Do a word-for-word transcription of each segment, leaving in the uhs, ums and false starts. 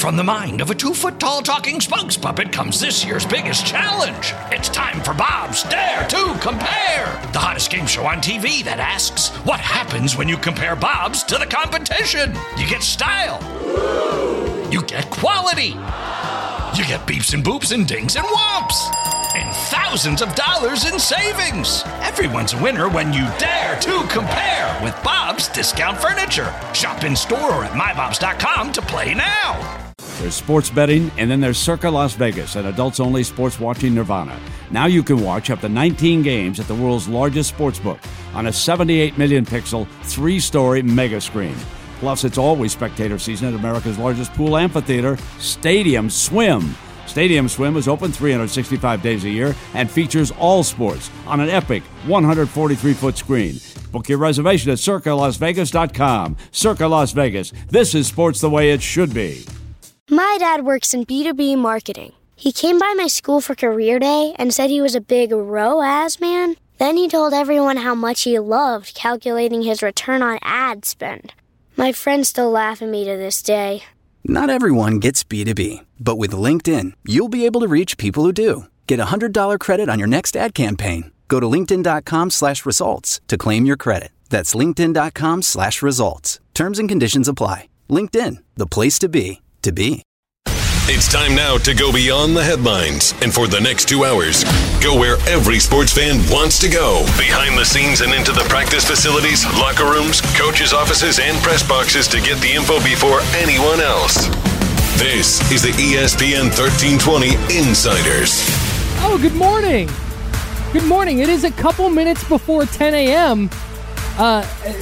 from the mind of a two-foot-tall talking spokes puppet comes this year's biggest challenge. It's time for Bob's Dare to Compare, the hottest game show on T V that asks, what happens when you compare Bobs to the competition? You get style. You get quality. You get beeps and boops and dings and whomps. And thousands of dollars in savings. Everyone's a winner when you dare to compare with Bob's Discount Furniture. Shop in store or at my bobs dot com to play now. There's sports betting, and then there's Circa Las Vegas, an adults-only sports watching nirvana. Now you can watch up to nineteen games at the world's largest sportsbook on a seventy-eight million pixel, three-story mega screen. Plus, it's always spectator season at America's largest pool amphitheater, Stadium Swim. Stadium Swim is open three hundred sixty-five days a year and features all sports on an epic one hundred forty-three foot screen. Book your reservation at circa las vegas dot com. Circa Las Vegas. This is sports the way it should be. My dad works in B two B marketing. He came by my school for career day and said he was a big R O A S man. Then he told everyone how much he loved calculating his return on ad spend. My friends still laugh at me to this day. Not everyone gets B two B, but with LinkedIn, you'll be able to reach people who do. Get a one hundred dollars credit on your next ad campaign. Go to linkedin.com slash results to claim your credit. That's linkedin.com slash results. Terms and conditions apply. LinkedIn, the place to be, to be. It's time now to go beyond the headlines. And for the next two hours, go where every sports fan wants to go. Behind the scenes and into the practice facilities, locker rooms, coaches' offices, and press boxes to get the info before anyone else. This is the E S P N thirteen twenty Insiders. Oh, good morning. Good morning. It is a couple minutes before ten a.m. Uh,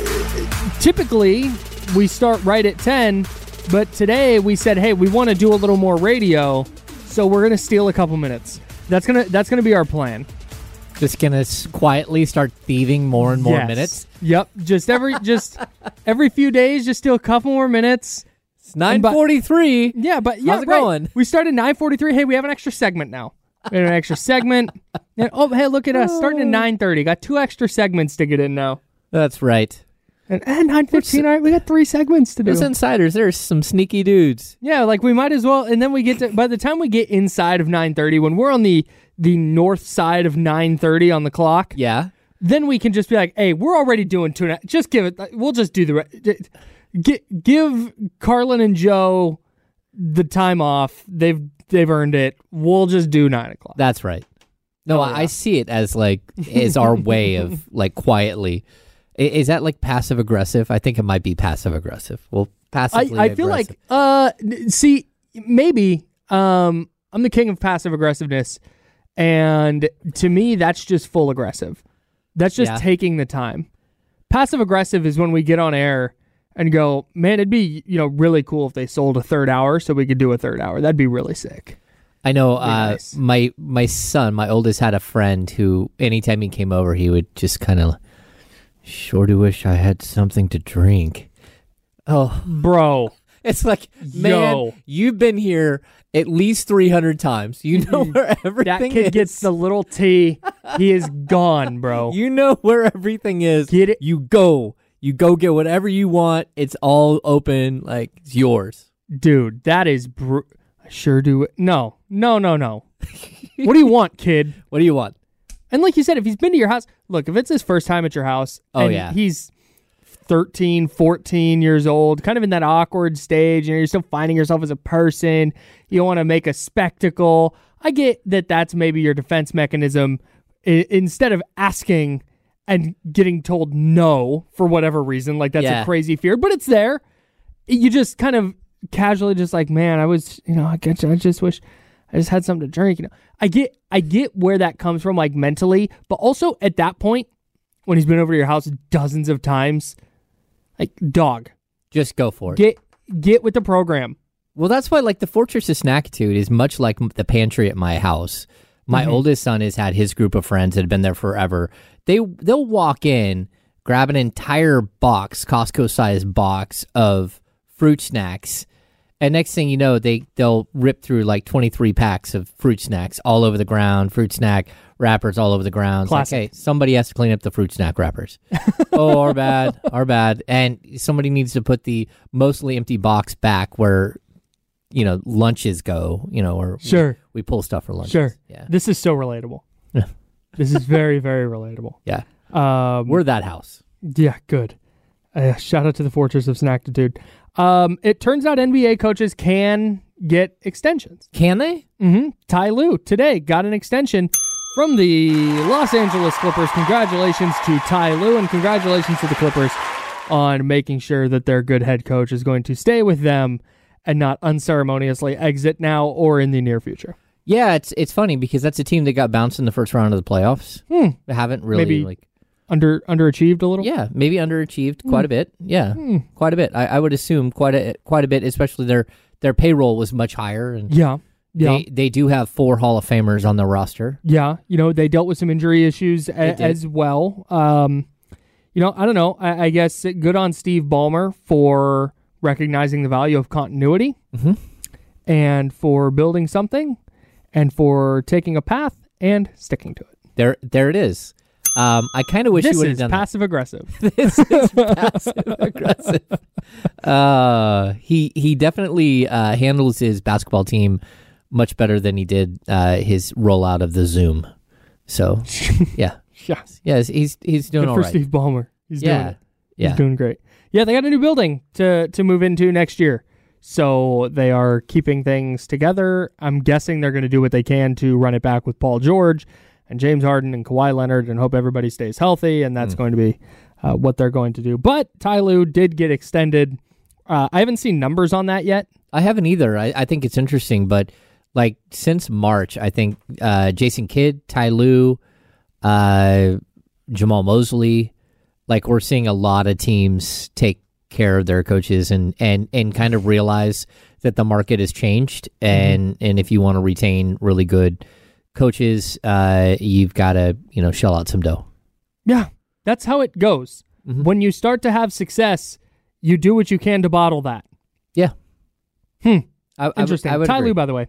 typically, we start right at ten. But today we said, hey, we want to do a little more radio, so we're going to steal a couple minutes. That's going to that's gonna be our plan. Just going to quietly start thieving more and more yes. minutes? Yep. Just every just every few days, just steal a couple more minutes. It's nine forty-three. By, yeah, but yeah, How's it right. going? We started at nine forty-three. Hey, we have an extra segment now. We have an extra segment. And, oh, hey, look at us. Starting at nine thirty. Got two extra segments to get in now. That's right. And, and nine fifteen, all right, we got three segments to do. Those insiders, there's some sneaky dudes. Yeah, like we might as well, and then we get to, by the time we get inside of nine thirty, when we're on the, the north side of nine thirty on the clock, yeah, then we can just be like, hey, we're already doing two and a, just give it, we'll just do the, re- get, give Carlin and Joe the time off. They've, they've earned it. We'll just do nine o'clock. That's right. No, oh, I, yeah. I see it as like, is our way of like quietly. Is that like passive aggressive? I think it might be passive aggressive. Well, passively I, I feel aggressive. like, uh, see, maybe um, I'm the king of passive aggressiveness, and to me, that's just full aggressive. That's just Yeah. taking the time. Passive aggressive is when we get on air and go, man, it'd be you know really cool if they sold a third hour so we could do a third hour. That'd be really sick. I know uh, nice. my my son, my oldest, had a friend who, anytime he came over, he would just kind of. Sure do wish I had something to drink. Oh, bro. It's like, man, Yo. you've been here at least three hundred times. You know where everything That kid is. gets the little T. He is gone, bro. You know where everything is. Get it? You go. You go get whatever you want. It's all open. Like, it's yours. Dude, that is... Br- I sure do... No. No, no, no. What do you want, kid? What do you want? And like you said, if he's been to your house, look, if it's his first time at your house, oh, and yeah. he's thirteen, fourteen years old, kind of in that awkward stage, you know, you're still finding yourself as a person, you want to make a spectacle. I get that that's maybe your defense mechanism. I- instead of asking and getting told no for whatever reason, like that's Yeah. a crazy fear, but it's there. You just kind of casually just like, man, I was, you know, I get you, I just wish... I just had something to drink. You know, I get, I get where that comes from, like mentally, but also at that point, when he's been over to your house dozens of times, like dog, Just go for it. get, get with the program. Well, that's why, like, the Fortress of Snackitude is much like the pantry at my house. My Mhm. oldest son has had his group of friends that have been there forever. They they'll walk in, grab an entire box, Costco-sized box of fruit snacks. And next thing you know, they, they'll rip through like twenty-three packs of fruit snacks all over the ground, fruit snack wrappers all over the ground. It's like, hey, somebody has to clean up the fruit snack wrappers. oh, our bad, our bad. And somebody needs to put the mostly empty box back where you know, lunches go, you know, or Sure. we, we pull stuff for lunches. Sure. Yeah. This is so relatable. This is very, very relatable. Yeah. Um, We're that house. Yeah, good. Uh, shout out to the Fortress of Snackitude. Um, it turns out N B A coaches can get extensions. Can they? Mm-hmm. Ty Lue today got an extension from the Los Angeles Clippers. Congratulations to Ty Lue, and congratulations to the Clippers on making sure that their good head coach is going to stay with them and not unceremoniously exit now or in the near future. Yeah, it's it's funny because that's a team that got bounced in the first round of the playoffs. Hmm. They haven't really Maybe like under underachieved a little. yeah, maybe underachieved quite a bit. Yeah, quite a bit. I, I would assume quite a quite a bit, especially their their payroll was much higher, and Yeah. Yeah. they they do have four Hall of Famers on their roster. Yeah, you know, they dealt with some injury issues a- did. as well. Um, you know, I don't know. I, I guess good on Steve Ballmer for recognizing the value of continuity Mm-hmm. and for building something and for taking a path and sticking to it. There there it is. Um, I kind of wish This you would have is done passive aggressive. that. This is passive aggressive. Uh, he he definitely uh, handles his basketball team much better than he did uh, his rollout of the Zoom. So yeah, Yes. yeah, he's he's doing Good all for right. Steve Ballmer. He's doing Yeah, it. yeah. He's doing great. Yeah, they got a new building to to move into next year. So they are keeping things together. I'm guessing they're going to do what they can to run it back with Paul George and James Harden and Kawhi Leonard and hope everybody stays healthy, and that's going to be uh, what they're going to do. But Ty Lue did get extended. Uh, I haven't seen numbers on that yet. I haven't either. I, I think it's interesting, but like since March, I think uh, Jason Kidd, Ty Lue, uh, Jamal Mosley, like we're seeing a lot of teams take care of their coaches and and and kind of realize that the market has changed, and mm-hmm. and if you want to retain really good coaches, uh, you've got to you know shell out some dough. Yeah, that's how it goes. Mm-hmm. When you start to have success, you do what you can to bottle that. Yeah. Hmm. I, Interesting. I, I would Ty agree. Lue, by the way,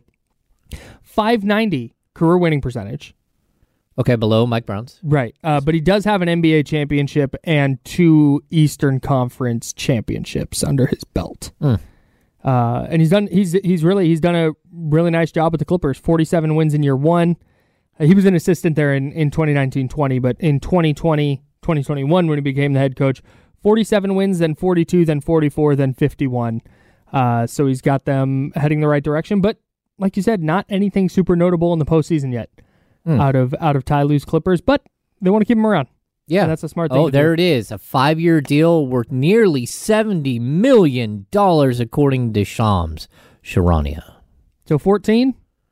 five ninety career winning percentage. Okay, below Mike Brown's. Right. Uh, but he does have an N B A championship and two Eastern Conference championships under his belt. Mm. Uh, and he's done he's he's really he's done a really nice job with the Clippers. forty-seven wins in year one. Uh, he was an assistant there in, in twenty nineteen twenty, but in twenty twenty, twenty twenty-one when he became the head coach, forty-seven wins, then forty-two, then forty-four, then fifty-one. Uh, so he's got them heading the right direction. But like you said, not anything super notable in the postseason yet. Mm. Out of out of Ty Lue's Clippers, but they want to keep him around. Yeah, And that's a smart thing. Oh, to there do. it is. A five-year deal worth nearly seventy million dollars, according to Shams Charania. So fourteen.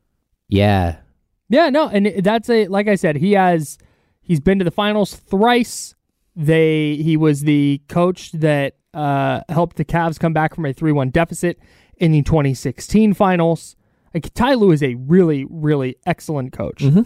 Yeah. Yeah, no, and that's a like I said, he has he's been to the finals thrice. They he was the coach that uh, helped the Cavs come back from a three one deficit in the twenty sixteen finals. Like, Ty Lue is a really, really excellent coach. Mm-hmm.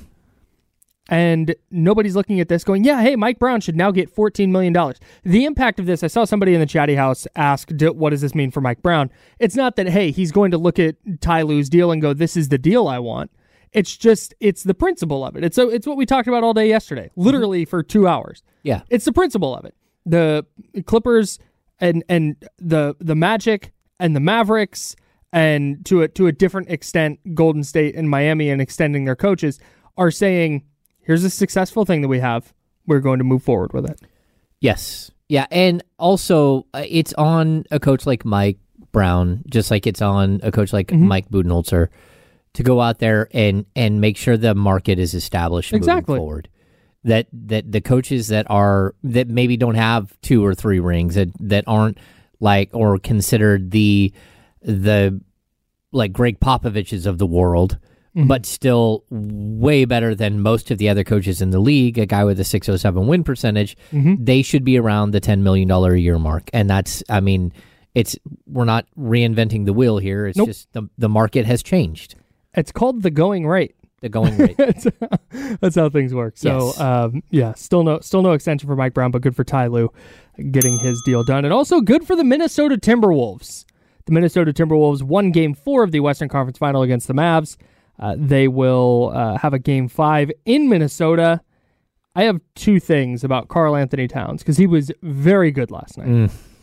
And nobody's looking at this going, yeah, hey, Mike Brown should now get fourteen million dollars. The impact of this, I saw somebody in the chatty house ask, what does this mean for Mike Brown? It's not that, hey, he's going to look at Ty Lue's deal and go, this is the deal I want. It's just, it's the principle of it. It's, so it's what we talked about all day yesterday, literally for two hours. Yeah. It's the principle of it. The Clippers and and the the Magic and the Mavericks and to a, to a different extent, Golden State and Miami and extending their coaches are saying, here's a successful thing that we have. We're going to move forward with it. Yes. Yeah, and also uh, it's on a coach like Mike Brown, just like it's on a coach like Mm-hmm. Mike Budenholzer, to go out there and, and make sure the market is established Exactly. moving forward. That that the coaches that are that maybe don't have two or three rings, that that aren't like or considered the the like Greg Popoviches of the world, mm-hmm. but still way better than most of the other coaches in the league, a guy with a six oh seven win percentage, Mm-hmm. they should be around the ten million dollars a year mark. And that's, I mean, it's we're not reinventing the wheel here. It's Nope. just the, the market has changed. It's called the going rate. The going rate. that's, that's how things work. So, Yes. um, yeah, still no still no extension for Mike Brown, but good for Ty Lue getting his deal done. And also good for the Minnesota Timberwolves. The Minnesota Timberwolves won game four of the Western Conference Final against the Mavs. Uh, they will uh, have a game five in Minnesota. I have two things about Karl Anthony Towns because he was very good last night. Mm.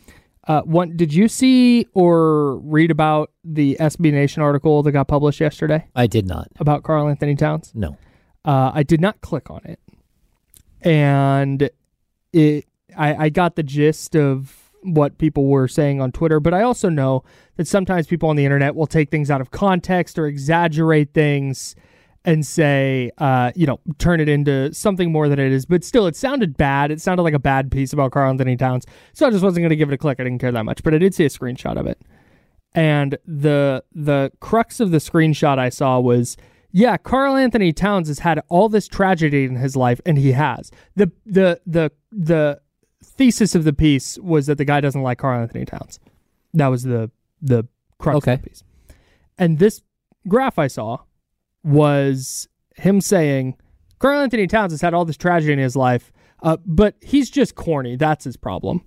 Uh, one, did you see or read about the S B Nation article that got published yesterday I did not. about Karl Anthony Towns? No. Uh, I did not click on it, and it. I, I got the gist of what people were saying on Twitter, but I also know that sometimes people on the internet will take things out of context or exaggerate things and say, uh, you know, turn it into something more than it is. But still, it sounded bad. It sounded like a bad piece about Karl Anthony Towns. So I just wasn't going to give it a click. I didn't care that much. But I did see a screenshot of it. And the the crux of the screenshot I saw was, yeah, Karl Anthony Towns has had all this tragedy in his life, and he has. The the the the thesis of the piece was that the guy doesn't like Karl Anthony Towns. That was the the crux Okay. of the piece. And this graph I saw was him saying, Karl Anthony Towns has had all this tragedy in his life, uh, but he's just corny. That's his problem.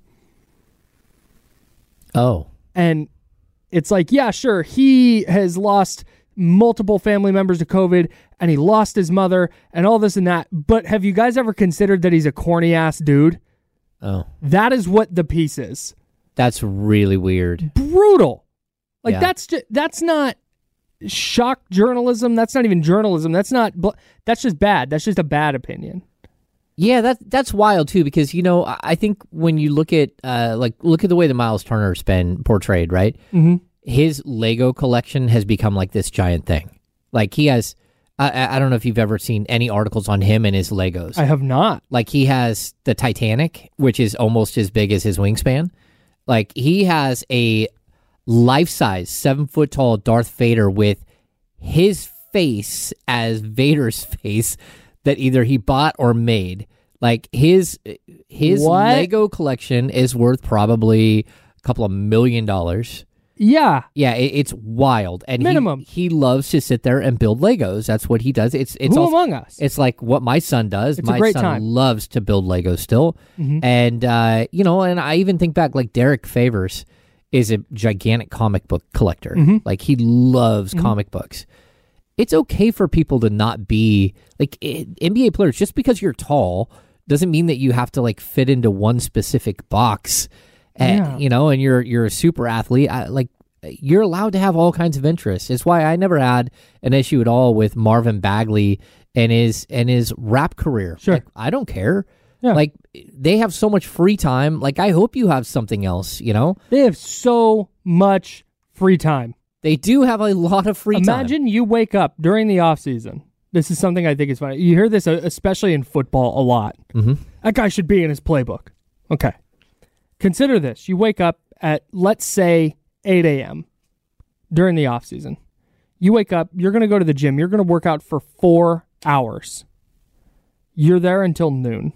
Oh. And it's like, yeah, sure, he has lost multiple family members to COVID, and he lost his mother, and all this and that. But have you guys ever considered that he's a corny-ass dude? Oh. That is what the piece is. That's really weird. Brutal. Like, Yeah. that's just, that's not shock journalism. That's not even journalism. That's not, bl- that's just bad. That's just a bad opinion. Yeah, that that's wild too, because you know I I think when you look at uh like look at the way that Miles Turner's been portrayed, right? Mm-hmm. His Lego collection has become like this giant thing. Like he has, I I don't know if you've ever seen any articles on him and his Legos. I have not. Like he has the Titanic, which is almost as big as his wingspan. Like he has a life-size, seven-foot-tall Darth Vader with his face as Vader's face that either he bought or made. Like his his What? Lego collection is worth probably a couple of million dollars. Yeah. Yeah, it, it's wild. And Minimum. He, he loves to sit there and build Legos. That's what he does. It's it's Who also- among us? It's like what my son does. It's a my great son time. loves to build Legos still. Mhm. And, uh, you know, and I even think back, like Derek Favors is a gigantic comic book collector. Mhm. Like he loves comic books. It's okay for people to not be, like i- N B A players, just because you're tall doesn't mean that you have to like fit into one specific box. And, Yeah. you know, and you're you're a super athlete. I, like you're allowed to have all kinds of interests. It's why I never had an issue at all with Marvin Bagley and his and his rap career. Sure. Like, I don't care. Yeah. Like they have so much free time. Like I hope you have something else, you know? They have so much free time. They do have a lot of free time. Imagine you wake up during the off season. This is something I think is funny. You hear this, uh, especially in football, a lot. Mhm. That guy should be in his playbook. Okay. Consider this. You wake up at, let's say, eight a.m. during the off season. You wake up, you're going to go to the gym. You're going to work out for four hours. You're there until noon.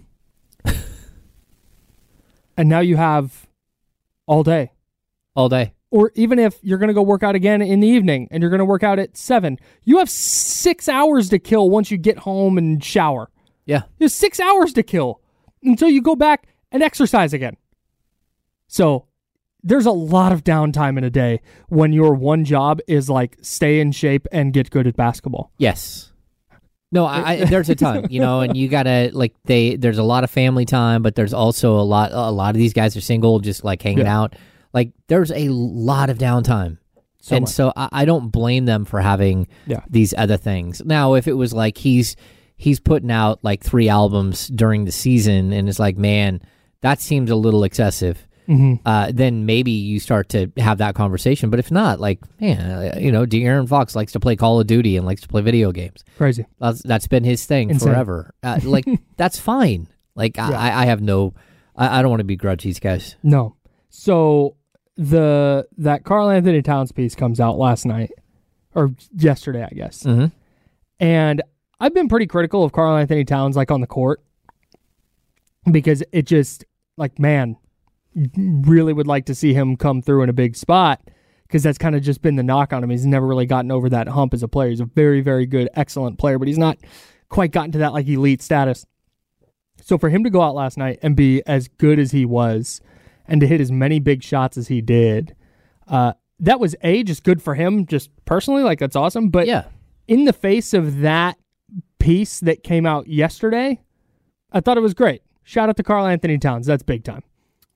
And now you have all day. all day. Or even if you're going to go work out again in the evening and you're going to work out at seven, you have six hours to kill once you get home and shower. Yeah. You have six hours to kill until you go back and exercise again. So there's a lot of downtime in a day when your one job is like stay in shape and get good at basketball. Yes. No, I, I there's a ton, you know, and you gotta like they. There's a lot of family time, but there's also a lot. A lot of these guys are single, just like hanging Yeah. out. Like there's a lot of downtime, So and much. so I, I don't blame them for having Yeah. these other things. Now, if it was like he's he's putting out like three albums during the season, and it's like, man, that seems a little excessive. Mhm. Uh, then maybe you start to have that conversation. But if not, like, man, uh, you know, De'Aaron Fox likes to play Call of Duty and likes to play video games. Crazy. That's, that's been his thing Insane. forever. Uh, like, that's fine. Like, Yeah. I, I have no, I, I don't want to begrudge these guys. No. So the that Karl Anthony Towns piece comes out last night or yesterday, I guess. Mm-hmm. And I've been pretty critical of Karl Anthony Towns, like on the court, because it just like, man, really would like to see him come through in a big spot, because that's kind of just been the knock on him. He's never really gotten over that hump as a player. He's a very, very good, excellent player, but he's not quite gotten to that like elite status. So for him to go out last night and be as good as he was and to hit as many big shots as he did, uh, that was A, just good for him, just personally, like that's awesome. But Yeah. in the face of that piece that came out yesterday, I thought it was great. Shout out to Karl Anthony Towns. That's big time.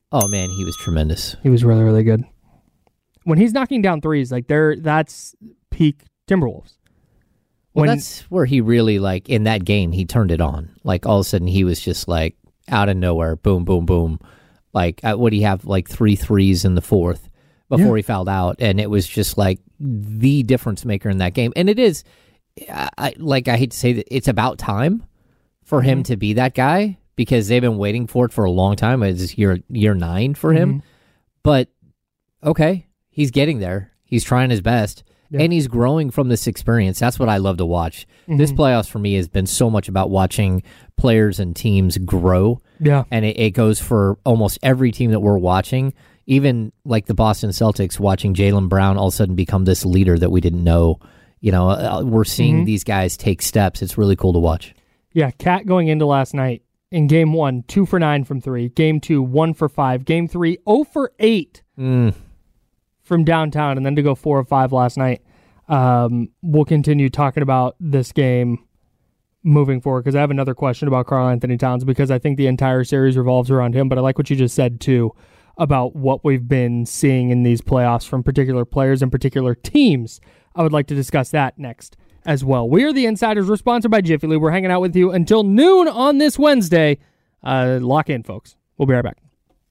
Oh man, he was tremendous. He was really, really good. When he's knocking down threes, like there, that's peak Timberwolves. Well, When, that's where he really, like, in that game, he turned it on. Like, all of a sudden, he was just, like, out of nowhere, boom, boom, boom. Like, uh, what do you have, like, three threes in the fourth before Yeah. he fouled out? And it was just, like, the difference maker in that game. And it is, I, I like, I hate to say that, it's about time for him to be that guy because they've been waiting for it for a long time. It's year, year nine for him. Mm-hmm. But, okay, he's getting there. He's trying his best. Yeah. And he's growing from this experience. That's what I love to watch. This playoffs for me has been so much about watching players and teams grow. yeah. And it, it goes for almost every team that we're watching, even like the Boston Celtics, watching Jaylen Brown all of a sudden become this leader that we didn't know. You know, uh, we're seeing Mm-hmm. these guys take steps. It's really cool to watch. Yeah, Cat going into last night in game one, two for nine from three. Game two, one for five. Game three, oh for eight Mm. from downtown, and then to go four or five last night. Um, we'll continue talking about this game moving forward because I have another question about Karl Anthony Towns because I think the entire series revolves around him. But I like what you just said too about what we've been seeing in these playoffs from particular players and particular teams. I would like to discuss that next as well. We are the Insiders. We're sponsored by Jiffy Lube. We're hanging out with you until noon on this Wednesday. Uh, lock in, folks. We'll be right back.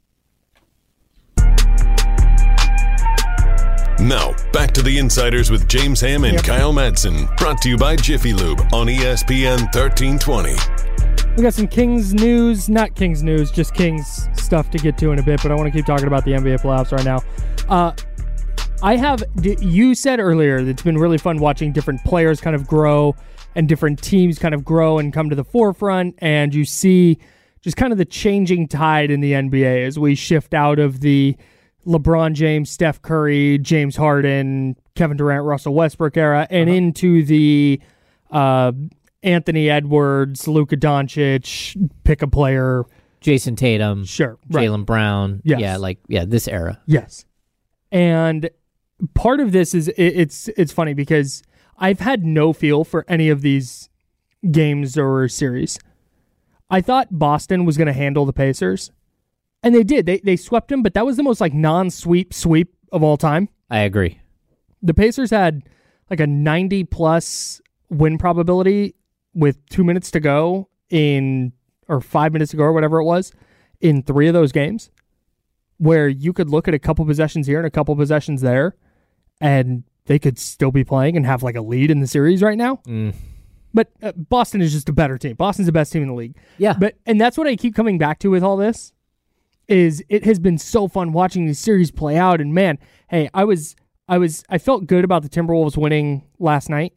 Now, back to the Insiders with James Ham and Yep. Kyle Madsen. Brought to you by Jiffy Lube on E S P N thirteen twenty. We got some Kings news, not Kings news, just Kings stuff to get to in a bit, but I want to keep talking about the N B A playoffs right now. Uh, I have, you said earlier that it's been really fun watching different players kind of grow and different teams kind of grow and come to the forefront, and you see just kind of the changing tide in the N B A as we shift out of the LeBron James, Steph Curry, James Harden, Kevin Durant, Russell Westbrook era, and uh-huh. into the uh, Anthony Edwards, Luka Doncic, pick a player. Jason Tatum. Sure. Right. Jaylen Brown. Yes. Yeah, like, yeah, this era. Yes. And part of this is, it, it's it's funny because I've had no feel for any of these games or series. I thought Boston was going to handle the Pacers. And they did. They they swept him, but that was the most like non-sweep sweep of all time. I agree. The Pacers had like a ninety plus win probability with two minutes to go in, or five minutes to go or whatever it was, in three of those games, where you could look at a couple possessions here and a couple possessions there, and they could still be playing and have like a lead in the series right now. Mm. But uh, Boston is just a better team. Boston's the best team in the league. Yeah. But and that's what I keep coming back to with all this. Is it has been so fun watching these series play out, and man, hey, I was, I was, I felt good about the Timberwolves winning last night.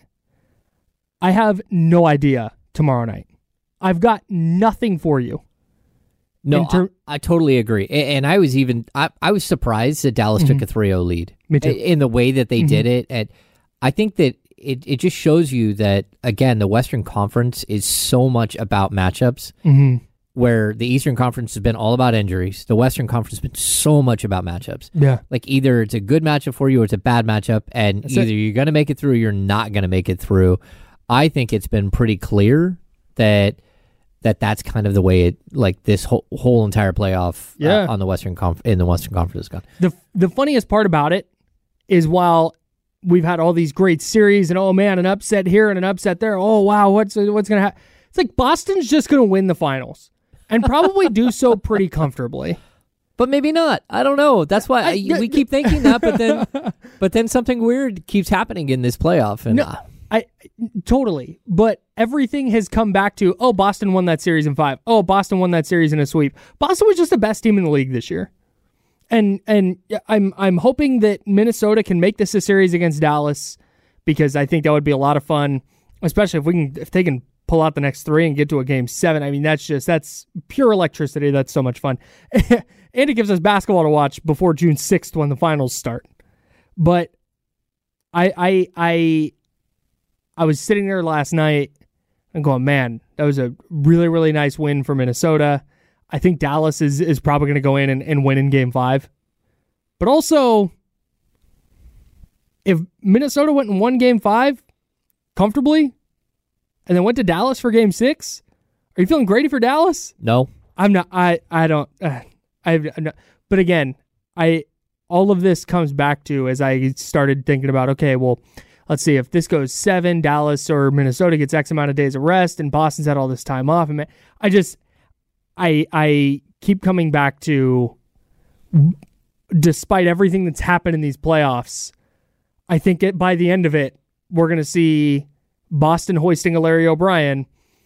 I have no idea tomorrow night. I've got nothing for you. No, ter- I, I totally agree, and, and I was even, I, I was surprised that Dallas Mm-hmm. took a three oh lead. Me too. In the way that they Mm-hmm. did it, and I think that it, it just shows you that again, the Western Conference is so much about matchups. Mm-hmm. Where the Eastern Conference has been all about injuries, the Western Conference has been so much about matchups. Yeah. Like either it's a good matchup for you or it's a bad matchup, and That's either it. you're going to make it through or you're not going to make it through. I think it's been pretty clear that that that's kind of the way it, like this whole, whole entire playoff Yeah. uh, on the Western Conf- in the Western Conference has gone. The the funniest part about it is while we've had all these great series and oh man, an upset here and an upset there. Oh wow, what's what's gonna happen? It's like Boston's just gonna win the finals. And probably do so pretty comfortably. But maybe not. I don't know. That's why I, I- we keep thinking that, but then but then something weird keeps happening in this playoff. And No, uh, I totally. But everything has come back to, oh, Boston won that series in five. Oh, Boston won that series in a sweep. Boston was just the best team in the league this year. And and I'm I'm hoping that Minnesota can make this a series against Dallas because I think that would be a lot of fun, especially if we can if they can pull out the next three and get to a game seven. I mean, that's just, that's pure electricity. That's so much fun. And it gives us basketball to watch before June sixth when the finals start. But I, I, I, I was sitting there last night and going, man, that was a really, really nice win for Minnesota. I think Dallas is, is probably going to go in and, and win in game five. But also, if Minnesota went and won game five comfortably, and then went to Dallas for game six, are you feeling great for Dallas? no. I'm not. I I don't. Uh, I I'm not, But again, I all of this comes back to as I started thinking about, okay, well, let's see, if this goes seven, Dallas or Minnesota gets X amount of days of rest, and Boston's had all this time off. And I just, I I keep coming back to, despite everything that's happened in these playoffs, I think it, by the end of it, we're going to see Boston hoisting a Larry O'Brien,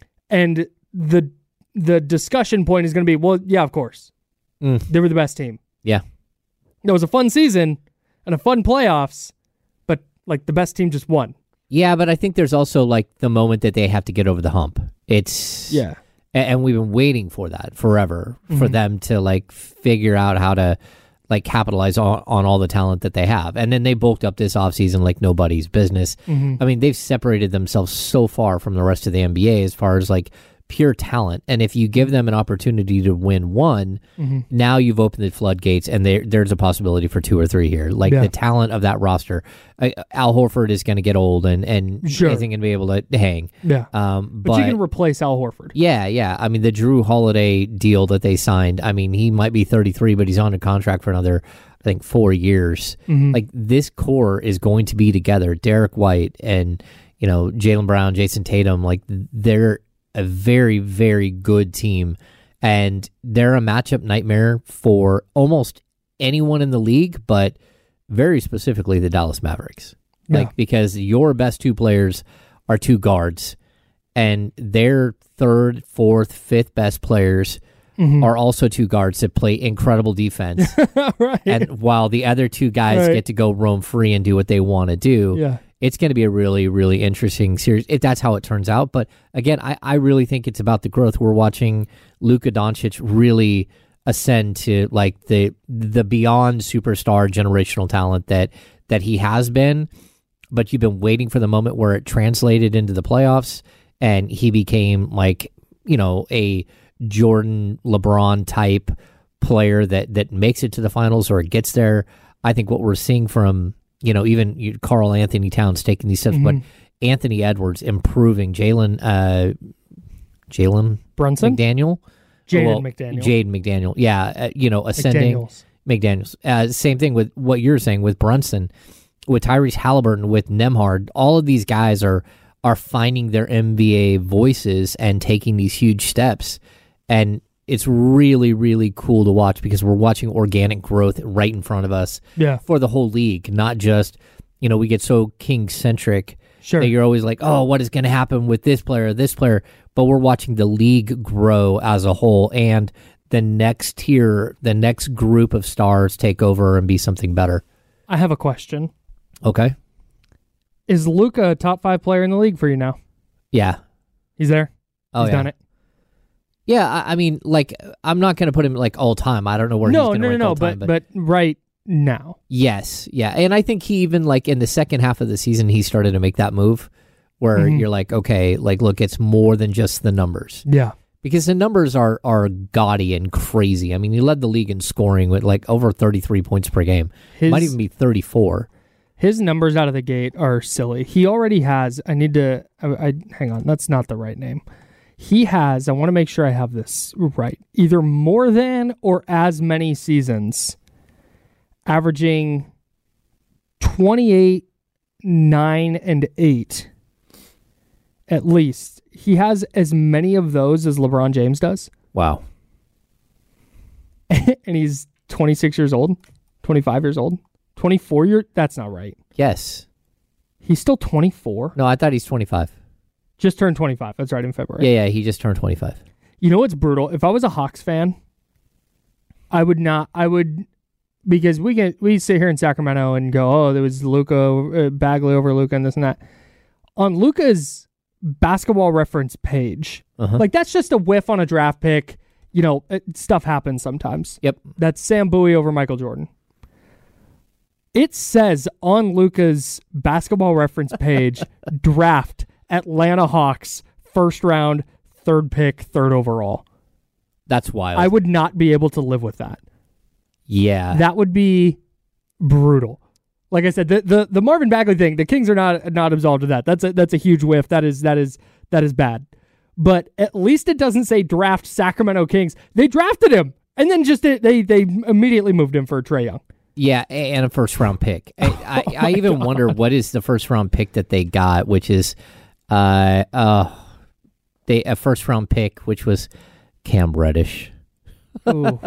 and the the discussion point is going to be, well, yeah, of course. Mm. They were the best team. Yeah. It was a fun season and a fun playoffs, but like the best team just won. Yeah, but I think there's also like the moment that they have to get over the hump. It's yeah, and, and we've been waiting for that forever mm-hmm. for them to like figure out how to like capitalize on, on all the talent that they have. And then they bulked up this offseason like nobody's business. Mm-hmm. I mean, they've separated themselves so far from the rest of the N B A as far as like pure talent. And if you give them an opportunity to win one, mm-hmm. now you've opened the floodgates, and there there's a possibility for two or three here. Like yeah. the talent of that roster. Uh, Al Horford is going to get old and, and sure. isn't going to be able to hang. Yeah. Um, but, but you can replace Al Horford. Yeah, yeah. I mean, the Drew Holiday deal that they signed, I mean, he might be thirty-three, but he's on a contract for another, I think, four years. Mm-hmm. Like, this core is going to be together. Derek White and, you know, Jaylen Brown, Jason Tatum, like, they're a very, very good team, and they're a matchup nightmare for almost anyone in the league, but very specifically the Dallas Mavericks. Yeah. Like, because your best two players are two guards, and their third, fourth, fifth best players mm-hmm. are also two guards that play incredible defense. Right. And while the other two guys right. get to go roam free and do what they want to do, yeah. it's going to be a really, really interesting series if that's how it turns out. But again, I, I really think it's about the growth. We're watching Luka Doncic really ascend to like the the beyond superstar generational talent that that he has been. But you've been waiting for the moment where it translated into the playoffs, and he became like, you know, a Jordan, LeBron type player that that makes it to the finals or gets there. I think what we're seeing from, you know, even Karl Anthony Towns taking these steps, mm-hmm. but Anthony Edwards improving, Jalen uh, Jalen Brunson, McDaniel, Jaden well, McDaniel, Jaden McDaniel, yeah, uh, you know, ascending McDaniels. McDaniels. Uh, same thing with what you're saying with Brunson, with Tyrese Halliburton, with Nembhard. All of these guys are are finding their N B A voices and taking these huge steps, and it's really, really cool to watch because we're watching organic growth right in front of us yeah. for the whole league, not just, you know, we get so king-centric sure. that you're always like, oh, what is going to happen with this player, this player? But we're watching the league grow as a whole, and the next tier, the next group of stars take over and be something better. I have a question. Okay. Is Luka a top five player in the league for you now? Yeah. He's there? Oh, He's yeah. done it? Yeah, I, I mean, like, I'm not going to put him, like, all time. I don't know where no, he's going to no, rank no, all but, time. But, but right now. Yes, yeah. And I think he even, like, in the second half of the season, he started to make that move where mm-hmm. you're like, okay, like, look, it's more than just the numbers. Yeah. Because the numbers are are gaudy and crazy. I mean, he led the league in scoring with, like, over thirty-three points per game. His, Might even be thirty-four. His numbers out of the gate are silly. He already has, I need to, I, I hang on, that's not the right name. He has, I want to make sure I have this right, either more than or as many seasons, averaging twenty-eight, nine, and eight, at least. He has as many of those as LeBron James does. Wow. And he's twenty-six years old, twenty-five years old, twenty-four years, that's not right. Yes. He's still twenty-four? No, I thought he's twenty-five. Just turned twenty-five. That's right, in February. Yeah, yeah, he just turned twenty-five. You know what's brutal? If I was a Hawks fan, I would not, I would, because we get, we sit here in Sacramento and go, oh, there was Luka, uh, Bagley over Luka and this and that. On Luka's basketball reference page, uh-huh. like that's just a whiff on a draft pick. You know, it, stuff happens sometimes. Yep. That's Sam Bowie over Michael Jordan. It says on Luka's basketball reference page, draft Atlanta Hawks, first round, third pick, third overall. That's wild. I would not be able to live with that. Yeah. That would be brutal. Like I said, the the, the Marvin Bagley thing, the Kings are not not absolved of that. That's a that's a huge whiff. That is that is that is bad. But at least it doesn't say draft Sacramento Kings. They drafted him. And then just they they, they immediately moved him for Trae Young. Yeah, and a first round pick. I, I, oh I even God. wonder what is the first round pick that they got, which is uh uh they a first round pick, which was Cam Reddish. Ooh,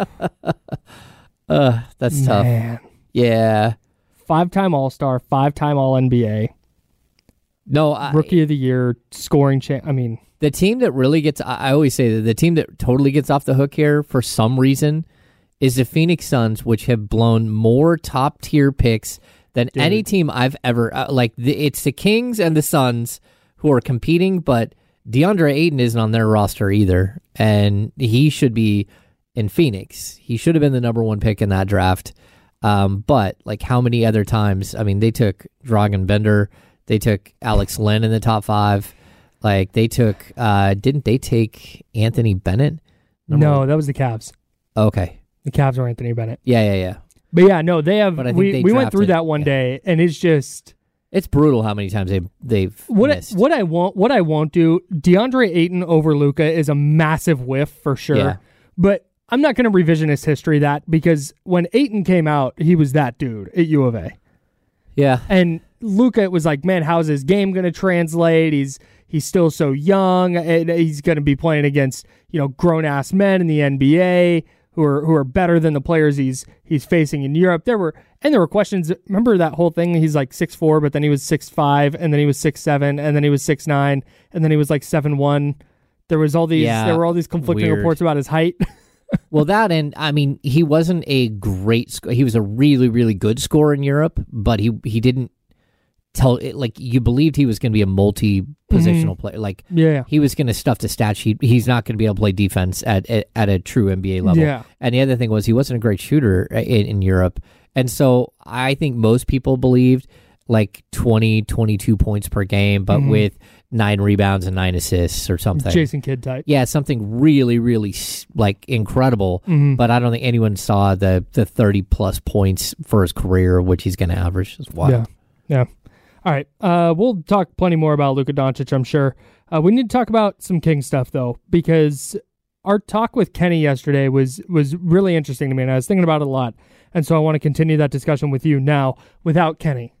Uh, that's tough. man. Yeah. Five-time All-Star, five-time All N B A, No, I, Rookie of the Year, scoring champ. I mean, the team that really gets, I I always say that the team that totally gets off the hook here for some reason is the Phoenix Suns, which have blown more top tier picks than Dude. any team I've ever, uh, like the, it's the Kings and the Suns who are competing, but DeAndre Ayton isn't on their roster either. And he should be in Phoenix. He should have been the number one pick in that draft. Um, but like how many other times, I mean, they took Dragan Bender, they took Alex Len in the top five. Like they took, uh, didn't they take Anthony Bennett? Number no, one? that was the Cavs. Okay. The Cavs were Anthony Bennett. Yeah, yeah, yeah. But yeah, no, they have. But I think We, they we went through drafted- that one yeah. day, and it's just It's brutal how many times they they've what I, missed. what I won't what I won't do. DeAndre Ayton over Luka is a massive whiff for sure. Yeah. But I'm not going to revisionist history that because when Ayton came out, he was that dude at U of A. Yeah. And Luka, it was like, man, how's his game going to translate? He's he's still so young, and he's going to be playing against you know grown ass men in the N B A who are who are better than the players he's he's facing in Europe. There were and there were questions. Remember that whole thing? He's like six four, but then he was six five, and then he was six seven, and then he was six nine, and then he was like seven one. There was all these. Yeah, there were all these conflicting weird. reports about his height. Well, that and I mean, he wasn't a great. Sc- he was a really, really good scorer in Europe, but he he didn't tell it like you believed he was going to be a multi-positional player. Like Yeah. he was going to stuff the stat sheet. He's not going to be able to play defense at, at at a true N B A level. Yeah. And the other thing was he wasn't a great shooter in, in Europe, and so I think most people believed like twenty, twenty-two points per game, but Mhm. with nine rebounds and nine assists or something. Jason Kidd type. Yeah, something really, really like incredible. Mhm. But I don't think anyone saw the the thirty plus points for his career, which he's going to average. It's wild. Yeah. Yeah. All right. Uh, we'll talk plenty more about Luka Doncic, I'm sure. Uh, we need to talk about some King stuff, though, because our talk with Kenny yesterday was was really interesting to me, and I was thinking about it a lot. And so I want to continue that discussion with you now without Kenny.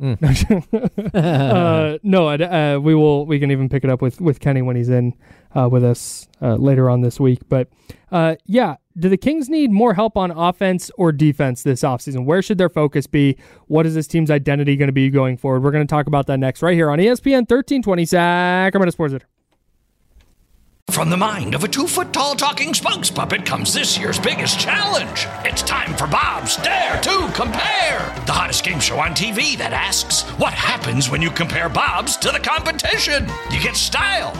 uh, no, uh, we will. We can even pick it up with, with Kenny when he's in uh, with us uh, later on this week. But uh, yeah, do the Kings need more help on offense or defense this offseason? Where should their focus be? What is this team's identity going to be going forward? We're going to talk about that next right here on E S P N thirteen twenty Sacramento Sports Center. From the mind of a two-foot-tall talking spokes puppet comes this year's biggest challenge. It's time for Bob's Dare to Compare, the hottest game show on T V that asks, what happens when you compare Bob's to the competition? You get style.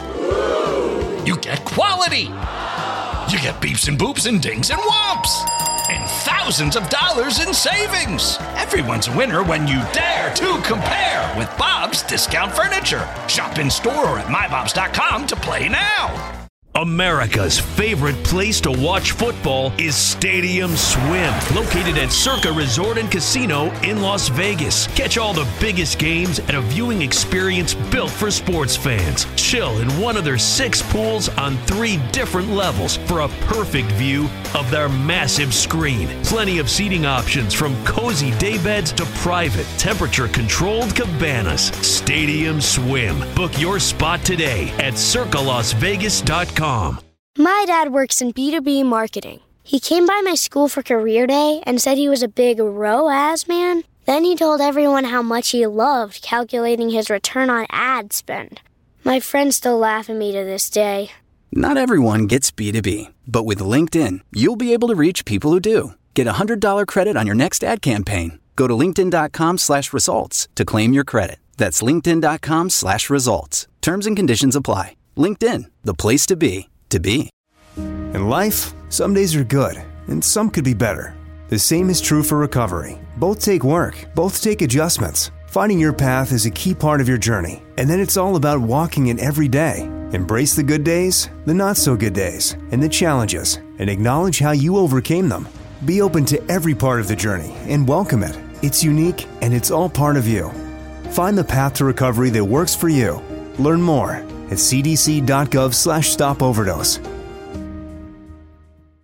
You get quality. You get beeps and boops and dings and whomps. And thousands of dollars in savings. Everyone's a winner when you dare to compare with Bob's Discount Furniture. Shop in store or at my bobs dot com to play now. America's favorite place to watch football is Stadium Swim, located at Circa Resort and Casino in Las Vegas. Catch all the biggest games at a viewing experience built for sports fans. Chill in one of their six pools on three different levels for a perfect view of their massive screen. Plenty of seating options from cozy daybeds to private, temperature-controlled cabanas. Stadium Swim. Book your spot today at circa las vegas dot com. My dad works in B two B marketing. He came by my school for career day and said he was a big R O A S man. Then he told everyone how much he loved calculating his return on ad spend. My friends still laugh at me to this day. Not everyone gets B two B, but with LinkedIn, you'll be able to reach people who do. Get a one hundred dollars credit on your next ad campaign. Go to linkedin.com slash results to claim your credit. That's linkedin.com slash results. Terms and conditions apply. LinkedIn, the place to be, to be. In life, some days are good, and some could be better. The same is true for recovery. Both take work, both take adjustments. Finding your path is a key part of your journey, and then it's all about walking it every day. Embrace the good days, the not-so-good days, and the challenges, and acknowledge how you overcame them. Be open to every part of the journey and welcome it. It's unique, and it's all part of you. Find the path to recovery that works for you. Learn more at cdc.gov slash stop overdose.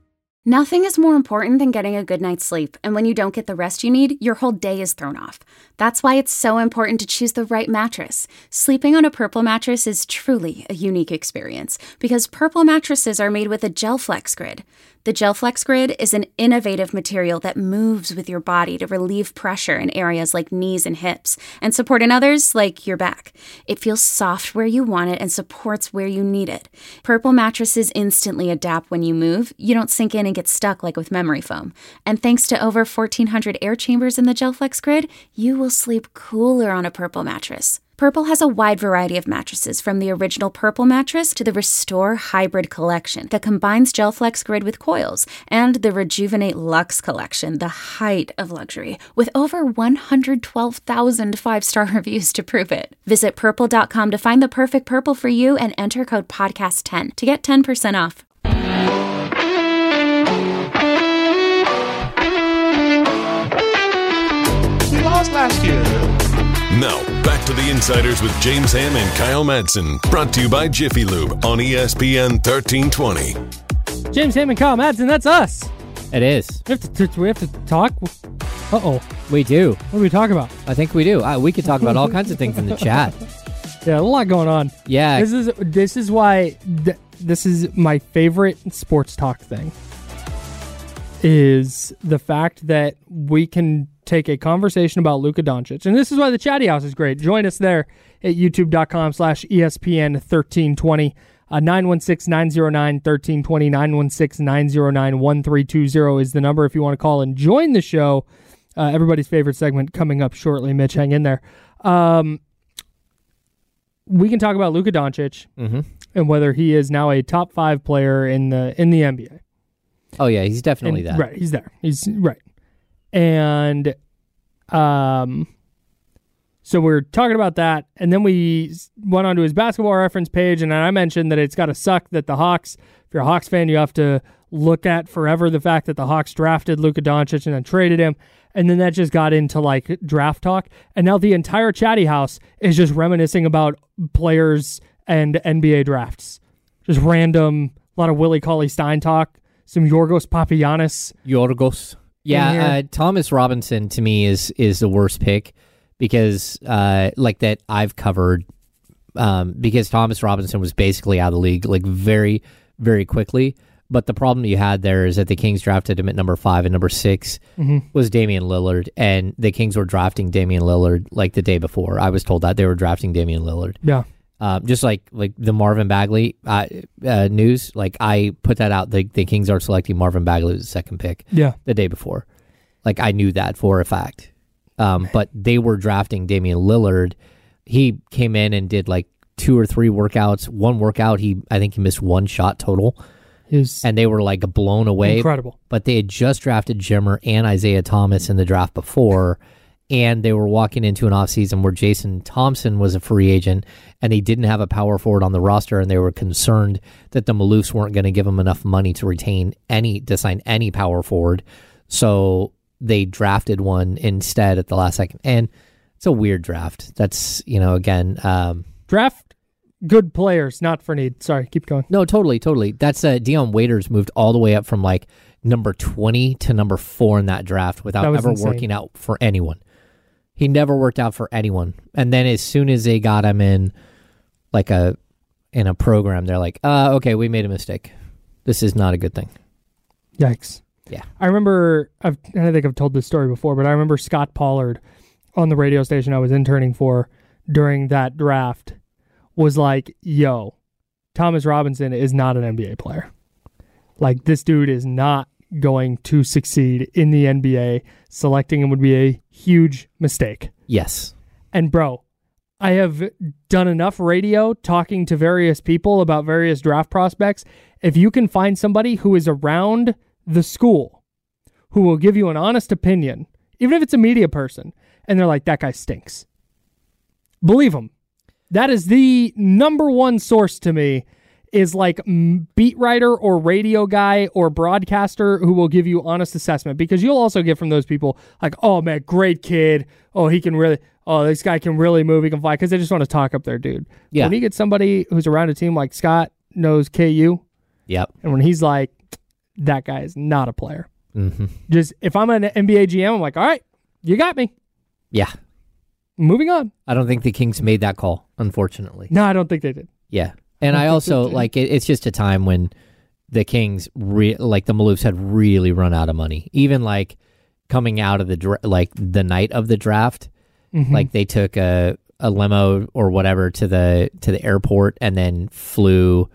Nothing is more important than getting a good night's sleep, and when you don't get the rest you need, your whole day is thrown off. That's why it's so important to choose the right mattress. Sleeping on a Purple mattress is truly a unique experience because Purple mattresses are made with a GelFlex Grid. The GelFlex Grid is an innovative material that moves with your body to relieve pressure in areas like knees and hips and support in others like your back. It feels soft where you want it and supports where you need it. Purple mattresses instantly adapt when you move. You don't sink in and get stuck like with memory foam. And thanks to over fourteen hundred air chambers in the GelFlex Grid, you will sleep cooler on a Purple mattress. Purple has a wide variety of mattresses, from the original Purple mattress to the Restore Hybrid collection that combines GelFlex Grid with coils, and the Rejuvenate Luxe collection, the height of luxury, with over one hundred twelve thousand five-star reviews to prove it. Visit purple dot com to find the perfect Purple for you and enter code podcast ten to get ten percent off. We lost last year. Now, back to the Insiders with James Ham and Kyle Madsen. Brought to you by Jiffy Lube on E S P N thirteen twenty. James Ham and Kyle Madsen, that's us. It is. We have to, do we have to talk? Uh-oh. We do. What do we talk about? I think we do. Uh, we could talk about all kinds of things in the chat. Yeah, a lot going on. Yeah. This is this is why th- this is my favorite sports talk thing. Is the fact that we can take a conversation about Luka Doncic. And this is why the Chatty House is great. Join us there at youtube.com slash ESPN 1320. Uh, nine one six, nine zero nine, one three two zero, nine one six, nine zero nine, one three two zero is the number if you want to call and join the show. Uh, everybody's favorite segment coming up shortly. Mitch, hang in there. Um, we can talk about Luka Doncic mm-hmm. and whether he is now a top five player in the in the N B A. Oh, yeah, he's definitely and, that. Right, he's there. He's right. And um, so we're talking about that, and then we went onto his basketball reference page, and I mentioned that it's got to suck that the Hawks, if you're a Hawks fan, you have to look at forever the fact that the Hawks drafted Luka Doncic and then traded him, and then that just got into like draft talk, and now the entire Chatty House is just reminiscing about players and N B A drafts. Just random, a lot of Willie Cauley-Stein talk, some Yorgos Papagiannis. Yorgos. Yeah, uh, Thomas Robinson to me is is the worst pick because, uh, like that I've covered, um, because Thomas Robinson was basically out of the league like very, very quickly. But the problem you had there is that the Kings drafted him at number five, and number six mm-hmm. was Damian Lillard, and the Kings were drafting Damian Lillard like the day before. I was told that they were drafting Damian Lillard. Yeah. Um, just like like the Marvin Bagley uh, uh, news, like I put that out. The, the Kings are selecting Marvin Bagley as the second pick. Yeah. The day before, like I knew that for a fact. Um, but they were drafting Damian Lillard. He came in and did like two or three workouts. One workout, he I think he missed one shot total, and they were like blown away. Incredible. But they had just drafted Jimmer and Isaiah Thomas in the draft before. And they were walking into an offseason where Jason Thompson was a free agent, and they didn't have a power forward on the roster, and they were concerned that the Maloofs weren't going to give them enough money to retain any, to sign any power forward. So they drafted one instead at the last second. And it's a weird draft. That's, you know, again... Um, draft good players, not for need. Sorry, keep going. No, totally, totally. That's uh, Dion Waiters moved all the way up from like number twenty to number four in that draft without that ever insane. working out for anyone. He never worked out for anyone. And then as soon as they got him in like a in a program, they're like, uh, okay, we made a mistake. This is not a good thing. Yikes. Yeah. I remember, I've, I think I've told this story before, but I remember Scott Pollard on the radio station I was interning for during that draft was like, yo, Thomas Robinson is not an N B A player. Like, this dude is not going to succeed in the N B A. Selecting him would be a huge mistake. Yes. And bro, I have done enough radio talking to various people about various draft prospects. If you can find somebody who is around the school who will give you an honest opinion, even if it's a media person, and they're like, that guy stinks, believe them. That is the number one source to me, is like beat writer or radio guy or broadcaster who will give you honest assessment, because you'll also get from those people like, oh man, great kid. Oh, he can really, oh, this guy can really move. He can fly, because they just want to talk up their dude. Yeah. When you get somebody who's around a team like Scott knows K U, yep, and when he's like, that guy is not a player. Mm-hmm. Just if I'm an N B A G M, I'm like, all right, you got me. Yeah. Moving on. I don't think the Kings made that call, unfortunately. No, I don't think they did. Yeah. And I I, don't also, think so, like, it, it's just a time when the Kings, re- like, the Maloofs had really run out of money. Even, like, coming out of the, dra- like, the night of the draft, Mhm. like, they took a, a limo or whatever to the to the airport and then flew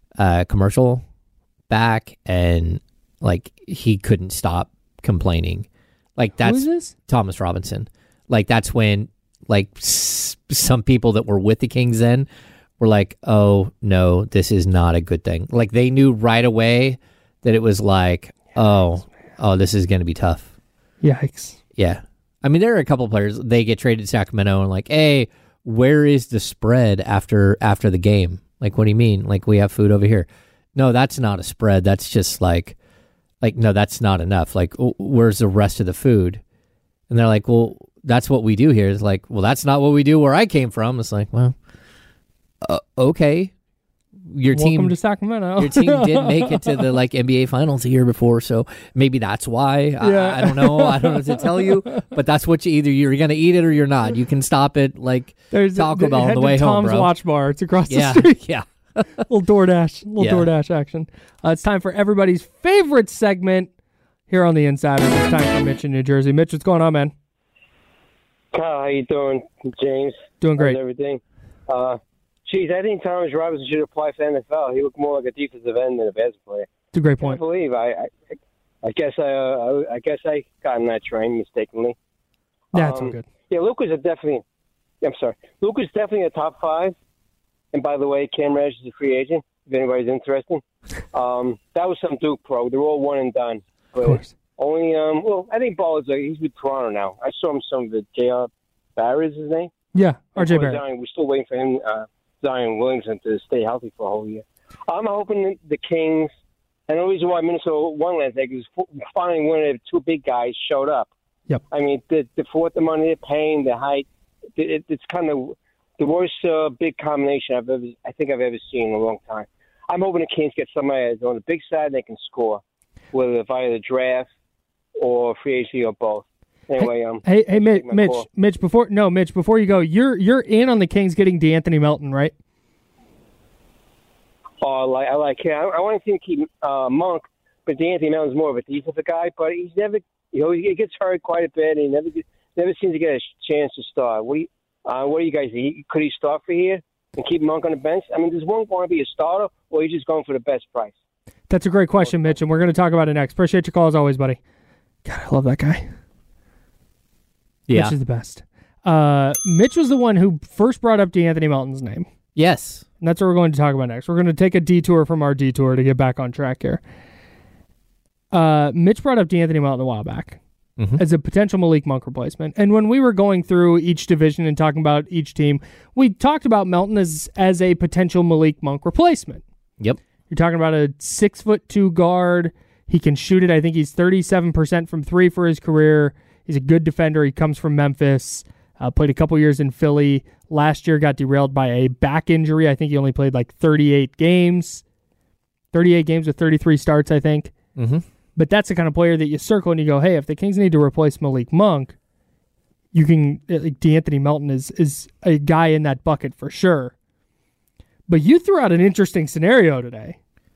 a commercial back, and, like, he couldn't stop complaining. Like, that's Who is this? Thomas Robinson. Like, that's when, like, s- some people that were with the Kings then were like, oh, no, this is not a good thing. Like, they knew right away that it was like, oh, oh, this is going to be tough. Yikes. Yeah. I mean, there are a couple players, they get traded to Sacramento and like, hey, where is the spread after after the game? Like, what do you mean? Like, we have food over here. No, that's not a spread. That's just like, like, no, that's not enough. Like, w- where's the rest of the food? And they're like, well, that's what we do here. It's like, well, that's not what we do where I came from. It's like, well, uh, okay. Your Welcome team to Sacramento. your team did make it to the like N B A finals a year before, so maybe that's why. I, Yeah. I don't know. I don't know what to tell you, but that's what you either you're gonna eat it or you're not. You can stop it like There's Taco Bell on head the to way home, Tom's bro. Watch Bar. It's across Yeah, the street. yeah. little DoorDash, little Yeah. DoorDash action. Uh, it's time for everybody's favorite segment here on the Insiders. It's time for Mitch in New Jersey. Mitch, what's going on, man? Kyle, how you doing, James? Doing great. How's everything? Uh, geez, I think Thomas Robinson should apply for N F L. He looked more like a defensive end than a basketball player. It's a great I point. can't believe I, I, I guess I, uh, I guess I got on that train mistakenly. That's Um, all good. Yeah, Luke was a definitely. I'm sorry, Luke was definitely a top five. And by the way, Cam Reddish is a free agent. If anybody's interested, um, that was some Duke pro. They're all one and done. But Of course. Only, um, well, I think Ball is like he's with Toronto now. I saw him some of the J R. Barrett is his name. Yeah, R J Before Barrett. Zion, we're still waiting for him, uh, Zion Williamson, to stay healthy for a whole year. I'm hoping that the Kings, and the reason why Minnesota won last night is finally one of the two big guys showed up. Yep. I mean, the, the for what the money they're paying, the height, it, it, it's kind of the worst uh, big combination I've ever, I think I've ever seen in a long time. I'm hoping the Kings get somebody that's on the big side and they can score, whether via the draft or free agency or both. Anyway, um, Hey, hey, Mitch, take my Mitch, call. Mitch. Before no, Mitch. Before you go, you're you're in on the Kings getting DeAnthony Melton, right? Oh, I like, I like him. I, I want to see him keep uh, Monk, but DeAnthony Melton's more of a defensive guy. But he's never, you know, he gets hurt quite a bit, and he never get, never seems to get a chance to start. What do you, uh, what do you guys think? Could he start for here and keep Monk on the bench? I mean, does Monk want to be a starter, or are you just going for the best price? That's a great question, Mitch, and we're going to talk about it next. Appreciate your call as always, buddy. God, I love that guy. Yeah. Mitch is the best. Uh, Mitch was the one who first brought up DeAnthony Melton's name. Yes. And that's what we're going to talk about next. We're going to take a detour from our detour to get back on track here. Uh, Mitch brought up DeAnthony Melton a while back Mhm. as a potential Malik Monk replacement. And when we were going through each division and talking about each team, we talked about Melton as, as a potential Malik Monk replacement. Yep. You're talking about a six foot two guard. He can shoot it. I think he's thirty-seven percent from three for his career. He's a good defender. He comes from Memphis. Uh, played a couple years in Philly. Last year got derailed by a back injury. I think he only played like thirty-eight games. thirty-eight games with thirty-three starts, I think. Mm-hmm. But that's the kind of player that you circle and you go, hey, if the Kings need to replace Malik Monk, you can, like, DeAnthony Melton is, is a guy in that bucket for sure. But you threw out an interesting scenario today.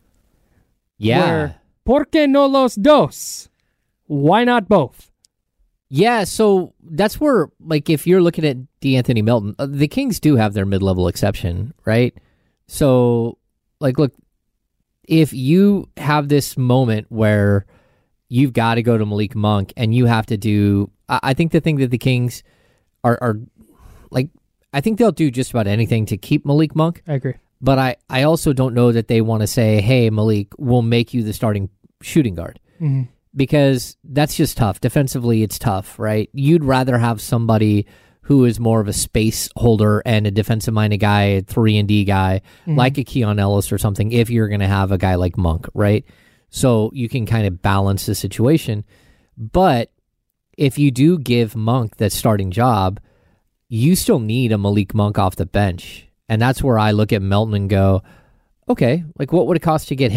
Yeah. Where, ¿por qué no los dos? Why not both? Yeah, so that's where, like, if you're looking at DeAnthony Melton, uh, the Kings do have their mid-level exception, right? So, like, look, if you have this moment where you've got to go to Malik Monk and you have to do, I, I think the thing that the Kings are, are, like, I think they'll do just about anything to keep Malik Monk. I agree. But I, I also don't know that they want to say, hey, Malik, we'll make you the starting shooting guard. Mm-hmm. Because that's just tough. Defensively, it's tough, right? You'd rather have somebody who is more of a space holder and a defensive-minded guy, a three and D guy, Mhm. like a Keon Ellis or something, if you're going to have a guy like Monk, right? So you can kind of balance the situation. But if you do give Monk that starting job, you still need a Malik Monk off the bench. And that's where I look at Melton and go, okay, like what would it cost to get him?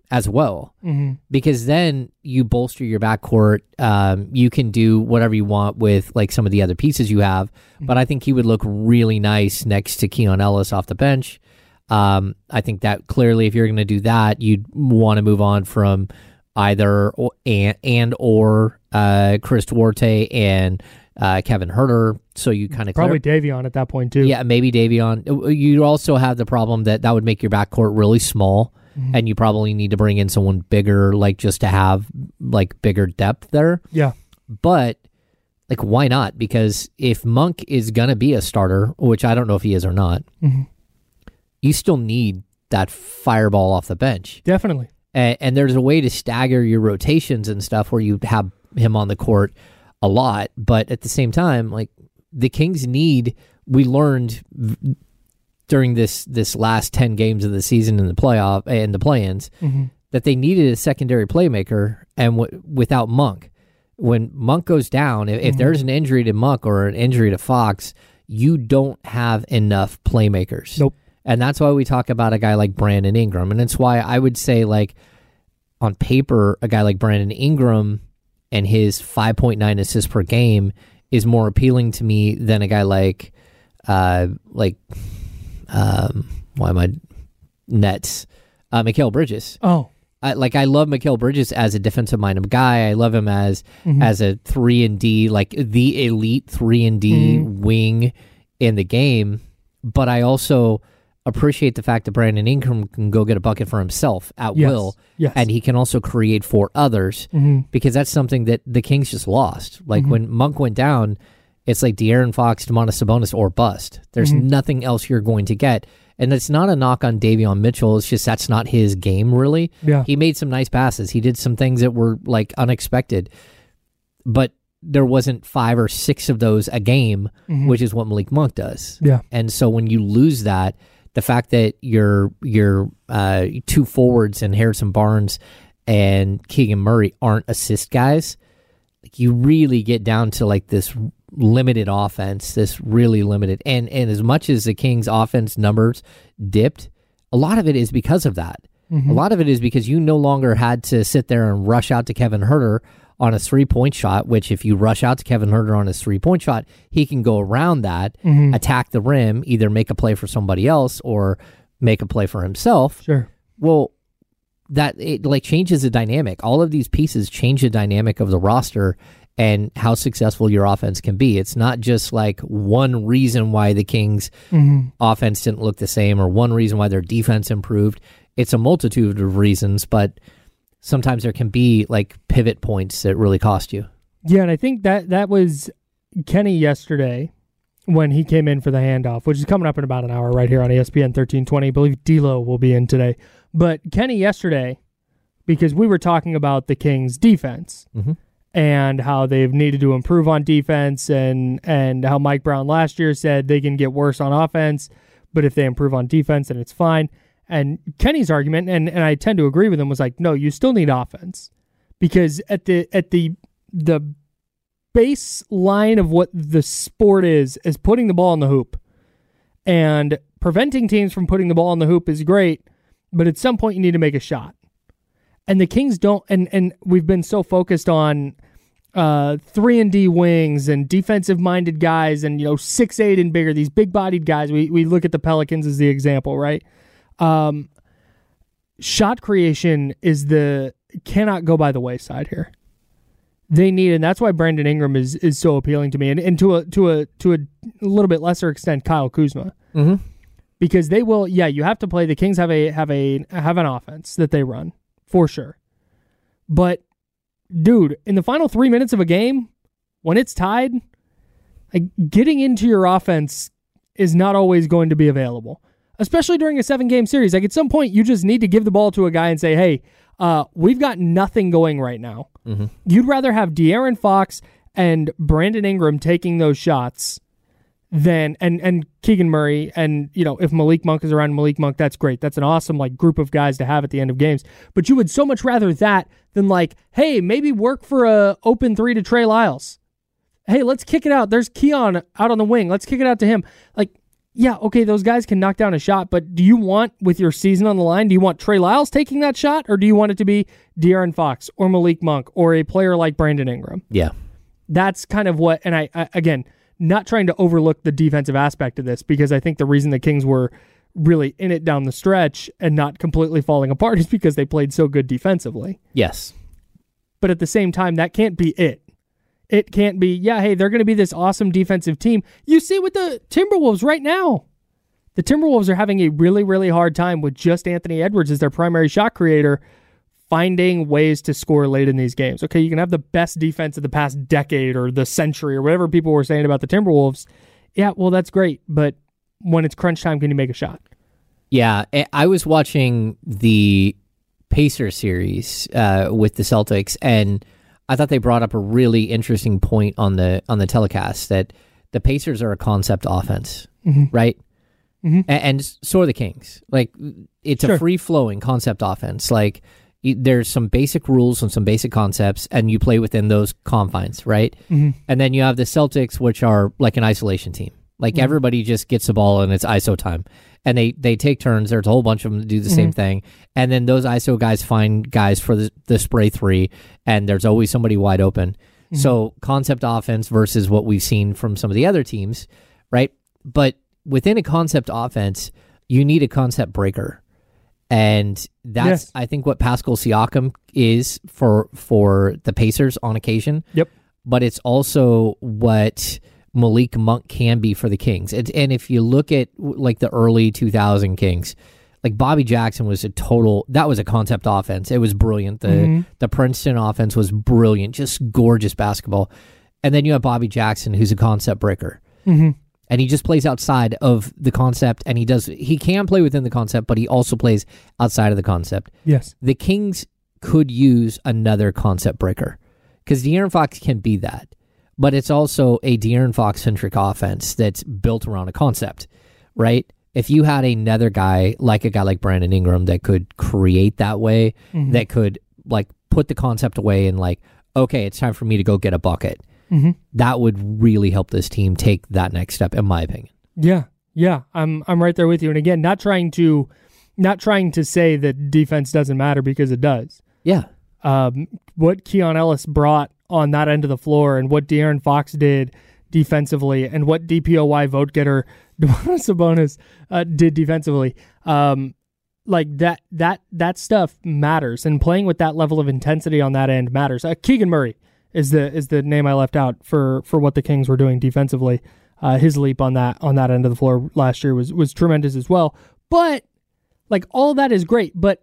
as well, mm-hmm. because then you bolster your backcourt. Um, you can do whatever you want with like some of the other pieces you have, mm-hmm. but I think he would look really nice next to Keon Ellis off the bench. Um, I think that clearly, if you're going to do that, you'd want to move on from either or, and, and or uh, Chris Duarte and uh, Kevin Huerter. So you kind of probably clear- Davion at that point too. Yeah, maybe Davion. You also have the problem that that would make your backcourt really small. Mm-hmm. And you probably need to bring in someone bigger, like just to have like bigger depth there. Yeah. But like, why not? Because if Monk is going to be a starter, which I don't know if he is or not, mm-hmm. you still need that fireball off the bench. Definitely. And, and there's a way to stagger your rotations and stuff where you have him on the court a lot. But at the same time, like the Kings need, we learned v- during this this last ten games of the season in the playoff and the play-ins, mm-hmm. that they needed a secondary playmaker, and w- without Monk, when Monk goes down, if, mm-hmm. if there's an injury to Monk or an injury to Fox, you don't have enough playmakers. Nope. And that's why we talk about a guy like Brandon Ingram, and it's why I would say, like, on paper, a guy like Brandon Ingram and his five point nine assists per game is more appealing to me than a guy like, uh, like. Um, why am I Nets? Uh, Mikal Bridges. Oh, I, like I love Mikal Bridges as a defensive-minded guy. I love him as mm-hmm. as a three and D, like the elite three and D mm-hmm. wing in the game. But I also appreciate the fact that Brandon Ingram can go get a bucket for himself at yes. will, yes. and he can also create for others, mm-hmm. because that's something that the Kings just lost. Like mm-hmm. when Monk went down, it's like De'Aaron Fox, Domantas Sabonis, or bust. There's mm-hmm. nothing else you're going to get. And it's not a knock on Davion Mitchell. It's just that's not his game, really. Yeah. He made some nice passes. He did some things that were like unexpected. But there wasn't five or six of those a game, mm-hmm. which is what Malik Monk does. Yeah. And so when you lose that, the fact that your your uh, two forwards and Harrison Barnes and Keegan Murray aren't assist guys, like you really get down to like this limited offense, this really limited. And and as much as the Kings' offense numbers dipped, a lot of it is because of that. Mm-hmm. A lot of it is because you no longer had to sit there and rush out to Kevin Huerter on a three-point shot, which if you rush out to Kevin Huerter on his three-point shot, he can go around that, mm-hmm. attack the rim, either make a play for somebody else or make a play for himself. Sure. Well, that it like changes the dynamic. All of these pieces change the dynamic of the roster and how successful your offense can be. It's not just like one reason why the Kings' mm-hmm. offense didn't look the same or one reason why their defense improved. It's a multitude of reasons, but sometimes there can be like pivot points that really cost you. Yeah, and I think that that was Kenny yesterday when he came in for the handoff, which is coming up in about an hour right here on E S P N thirteen twenty. I believe D'Lo will be in today. But Kenny yesterday, because we were talking about the Kings' defense, mm-hmm. and how they've needed to improve on defense, and and how Mike Brown last year said they can get worse on offense, but if they improve on defense, then it's fine. And Kenny's argument, and, and I tend to agree with him, was like, no, you still need offense. Because at the at the the baseline of what the sport is, is putting the ball in the hoop. And preventing teams from putting the ball in the hoop is great, but at some point you need to make a shot. And the Kings don't, and, and we've been so focused on uh, three and D wings and defensive-minded guys and, you know, six eight and bigger, these big-bodied guys. We we look at the Pelicans as the example, right? Um, shot creation is the, cannot go by the wayside here. They need, and that's why Brandon Ingram is is so appealing to me, and, and to a to a to a little bit lesser extent, Kyle Kuzma. Mm-hmm. Because they will, yeah, you have to play. The Kings have a have a have an offense that they run. For sure. But, dude, in the final three minutes of a game, when it's tied, like, getting into your offense is not always going to be available, especially during a seven-game series. Like, at some point, you just need to give the ball to a guy and say, hey, uh, we've got nothing going right now. Mm-hmm. You'd rather have De'Aaron Fox and Brandon Ingram taking those shots than and and Keegan Murray, and you know, if Malik Monk is around, Malik Monk, that's great. That's an awesome like group of guys to have at the end of games. But you would so much rather that than like, hey, maybe work for a open three to Trey Lyles. Hey, let's kick it out. There's Keon out on the wing. Let's kick it out to him. Like, yeah, okay, those guys can knock down a shot, but do you want, with your season on the line, do you want Trey Lyles taking that shot, or do you want it to be De'Aaron Fox or Malik Monk or a player like Brandon Ingram? Yeah. That's kind of what, and I, I again, not trying to overlook the defensive aspect of this, because I think the reason the Kings were really in it down the stretch and not completely falling apart is because they played so good defensively. Yes. But at the same time, that can't be it. It can't be, yeah, hey, they're going to be this awesome defensive team. You see with the Timberwolves right now. The Timberwolves are having a really, really hard time with just Anthony Edwards as their primary shot creator, finding ways to score late in these games. Okay, you can have the best defense of the past decade or the century or whatever people were saying about the Timberwolves. Yeah, well, that's great. But when it's crunch time, can you make a shot? Yeah, I was watching the Pacers series uh, with the Celtics, and I thought they brought up a really interesting point on the on the telecast that the Pacers are a concept offense, mm-hmm. right? Mm-hmm. And, and so are the Kings. Like, it's Sure. a free-flowing concept offense. Like, y- there's some basic rules and some basic concepts, and you play within those confines, right? Mhm. And then you have the Celtics, which are like an isolation team. Like, Mhm. everybody just gets the ball, and it's I S O time. And they, they take turns. There's a whole bunch of them that do the same Mhm. thing. And then those I S O guys find guys for the, the spray three, and there's always somebody wide open. Mhm. So concept offense versus what we've seen from some of the other teams, right? But within a concept offense, you need a concept breaker. And that's, Yes. I think, what Pascal Siakam is for for the Pacers on occasion. Yep. But it's also what Malik Monk can be for the Kings. And, and if you look at like the early two thousand Kings, like Bobby Jackson was a total, that was a concept offense. It was brilliant. The Mhm. the Princeton offense was brilliant, just gorgeous basketball. And then you have Bobby Jackson, who's a concept breaker. Mhm. And he just plays outside of the concept, and he does, he can play within the concept, but he also plays outside of the concept. Yes. The Kings could use another concept breaker because De'Aaron Fox can be that. But it's also a De'Aaron Fox-centric offense that's built around a concept, right? If you had another guy, like a guy like Brandon Ingram, that could create that way, Mhm. that could like put the concept away and like, okay, it's time for me to go get a bucket, Mhm. that would really help this team take that next step, in my opinion. Yeah, yeah, I'm I'm right there with you. And again, not trying to not trying to say that defense doesn't matter, because it does. Yeah. Um, what Keon Ellis brought on that end of the floor, and what De'Aaron Fox did defensively, and what D P O Y vote getter Domantas Sabonis uh, did defensively, um, like that that that stuff matters, and playing with that level of intensity on that end matters. Uh, Keegan Murray is the is the name I left out for for what the Kings were doing defensively. Uh, his leap on that on that end of the floor last year was was tremendous as well. But like, all that is great, but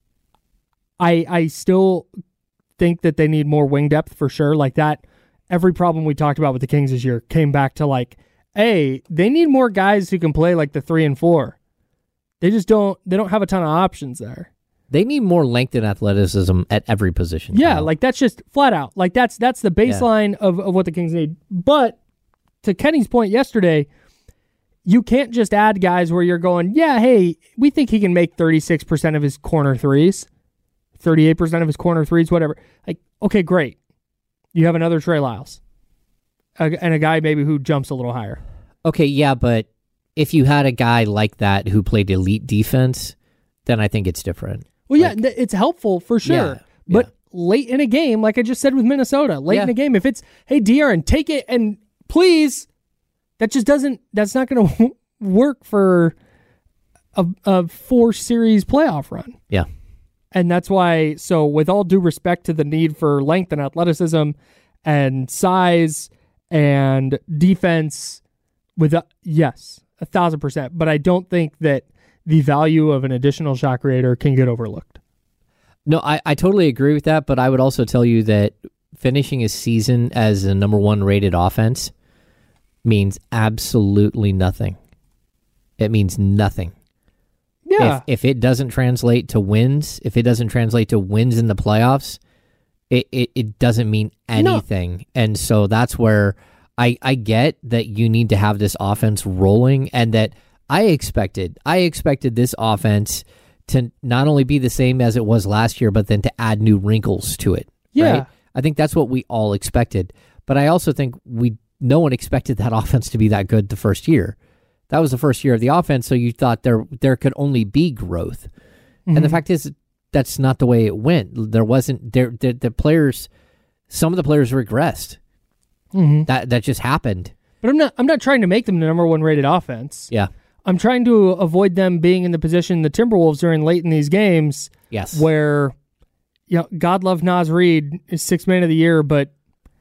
I I still think that they need more wing depth for sure. Like that, every problem we talked about with the Kings this year came back to like, hey, they need more guys who can play like the three and four. They just don't. They don't have a ton of options there. They need more length and athleticism at every position. Yeah, Kyle. like that's just flat out. Like that's that's the baseline of, of what the Kings need. But to Kenny's point yesterday, you can't just add guys where you're going, yeah, hey, we think he can make thirty-six percent of his corner threes, thirty-eight percent of his corner threes, whatever. Like, okay, great. You have another Trey Lyles, a, and a guy maybe who jumps a little higher. Okay, yeah, but if you had a guy like that who played elite defense, then I think it's different. Well, yeah, th- it's helpful for sure. Yeah, but late in a game, like I just said with Minnesota, late Yeah. in a game, if it's, hey, De'Aaron, take it and please, that just doesn't, that's not going to work for a, a four series playoff run. Yeah. And that's why, so with all due respect to the need for length and athleticism and size and defense, with a, yes, a thousand percent. But I don't think that the value of an additional shot creator can get overlooked. No, I, I totally agree with that, but I would also tell you that finishing a season as a number one rated offense means absolutely nothing. It means nothing. Yeah. If, if it doesn't translate to wins, if it doesn't translate to wins in the playoffs, it, it, it doesn't mean anything. No. And so that's where I, I get that you need to have this offense rolling, and that I expected, I expected this offense to not only be the same as it was last year, but then to add new wrinkles to it. Yeah. Right? I think that's what we all expected. But I also think we no one expected that offense to be that good the first year. That was the first year of the offense, so you thought there there could only be growth. Mm-hmm. And the fact is, that's not the way it went. There wasn't there the, the players. Some of the players regressed. Mm-hmm. That that just happened. But I'm not I'm not trying to make them the number one rated offense. Yeah. I'm trying to avoid them being in the position the Timberwolves are in late in these games. Yes. Where, you know, God love Naz Reid is sixth man of the year, but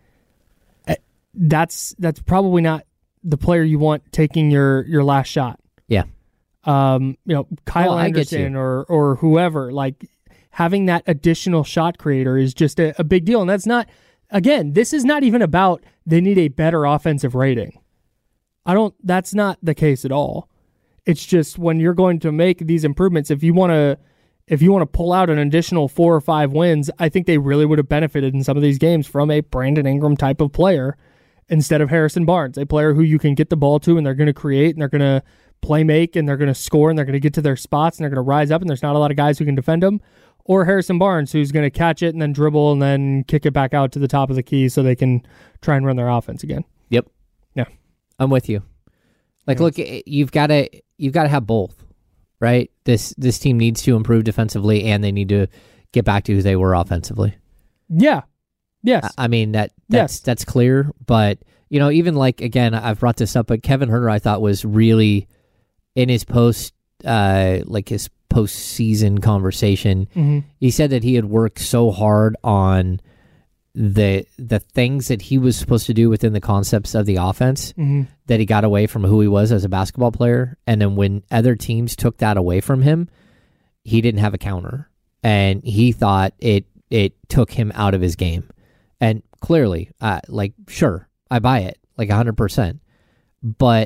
that's that's probably not the player you want taking your, your last shot. Yeah. Um, you know, Kyle oh, Anderson or or whoever, like having that additional shot creator is just a, a big deal. And that's not, again, this is not even about they need a better offensive rating. I don't, that's not the case at all. It's just when you're going to make these improvements, if you want to, if you want to pull out an additional four or five wins, I think they really would have benefited in some of these games from a Brandon Ingram type of player instead of Harrison Barnes, a player who you can get the ball to and they're going to create and they're going to play make and they're going to score and they're going to get to their spots and they're going to rise up and there's not a lot of guys who can defend them. Or Harrison Barnes, who's going to catch it and then dribble and then kick it back out to the top of the key so they can try and run their offense again. Yep. Yeah. I'm with you. Like, yes. Look, you've got to you've got to have both, right? This this team needs to improve defensively, and they need to get back to who they were offensively. Yeah. Yes. I mean that that's yes. that's clear, but you know, even like again, I've brought this up, but Kevin Huerter, I thought was really in his post, uh, like his postseason conversation. Mm-hmm. He said that he had worked so hard on the the things that he was supposed to do within the concepts of the offense mm-hmm. that he got away from who he was as a basketball player. And then when other teams took that away from him, he didn't have a counter. And he thought it it took him out of his game. And clearly, uh, like, sure, I buy it, like one hundred percent. But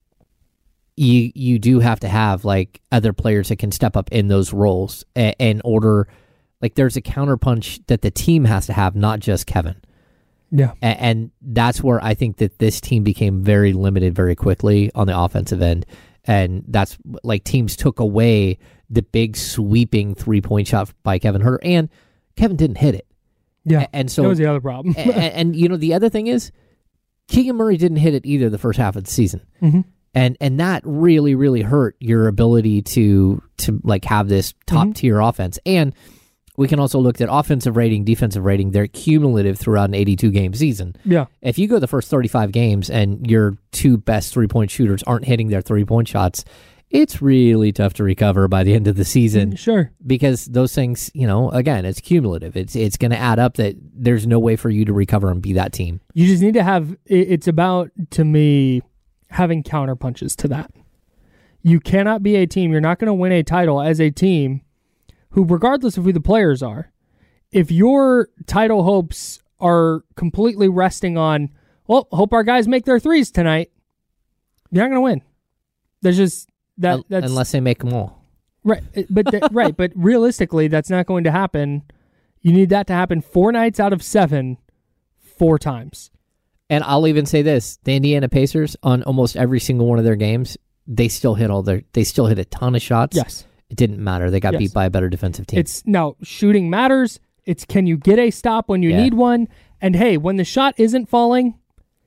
you you do have to have, like, other players that can step up in those roles a- in order. Like, there's a counterpunch that the team has to have, not just Kevin. Yeah. A- and that's where I think that this team became very limited very quickly on the offensive end. And that's, like, teams took away the big sweeping three-point shot by Kevin Huerter, and Kevin didn't hit it. Yeah, a- and so that was the other problem. and, and, you know, the other thing is, Keegan Murray didn't hit it either the first half of the season. Mm-hmm. And and that really, really hurt your ability to, to like, have this top-tier mm-hmm. offense. And we can also look at offensive rating, defensive rating. They're cumulative throughout an eighty-two game season. Yeah. If you go the first thirty-five games and your two best three-point shooters aren't hitting their three-point shots, it's really tough to recover by the end of the season. Sure. Because those things, you know, again, it's cumulative. It's it's going to add up that there's no way for you to recover and be that team. You just need to have, it's about, to me, having counterpunches to that. You cannot be a team, you're not going to win a title as a team who, regardless of who the players are, if your title hopes are completely resting on, well, hope our guys make their threes tonight, you're not going to win. There's just that. That's, unless they make them all. Right, but the, right, but realistically, that's not going to happen. You need that to happen four nights out of seven, four times. And I'll even say this: the Indiana Pacers, on almost every single one of their games, they still hit all their. They still hit a ton of shots. Yes. It didn't matter. They got yes. beat by a better defensive team. It's now shooting matters. It's can you get a stop when you yeah. need one? And hey, when the shot isn't falling,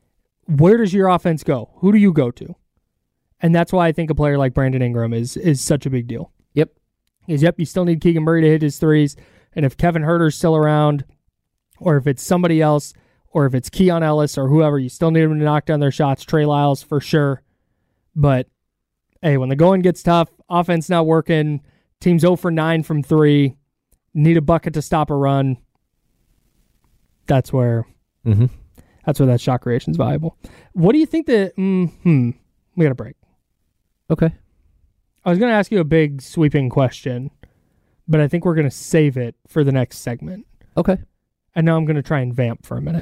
where does your offense go? Who do you go to? And that's why I think a player like Brandon Ingram is is such a big deal. Yep. Is yep, you still need Keegan Murray to hit his threes. And if Kevin Huerter's still around, or if it's somebody else, or if it's Keon Ellis or whoever, you still need them to knock down their shots. Trey Lyles for sure. But hey, when the going gets tough, offense not working, team's zero for nine from three, need a bucket to stop a run. That's where mm-hmm. that's where that shot creation is valuable. What do you think that? Mm, hmm, we got a break. Okay. I was going to ask you a big sweeping question, but I think we're going to save it for the next segment. Okay. And now I'm going to try and vamp for a minute.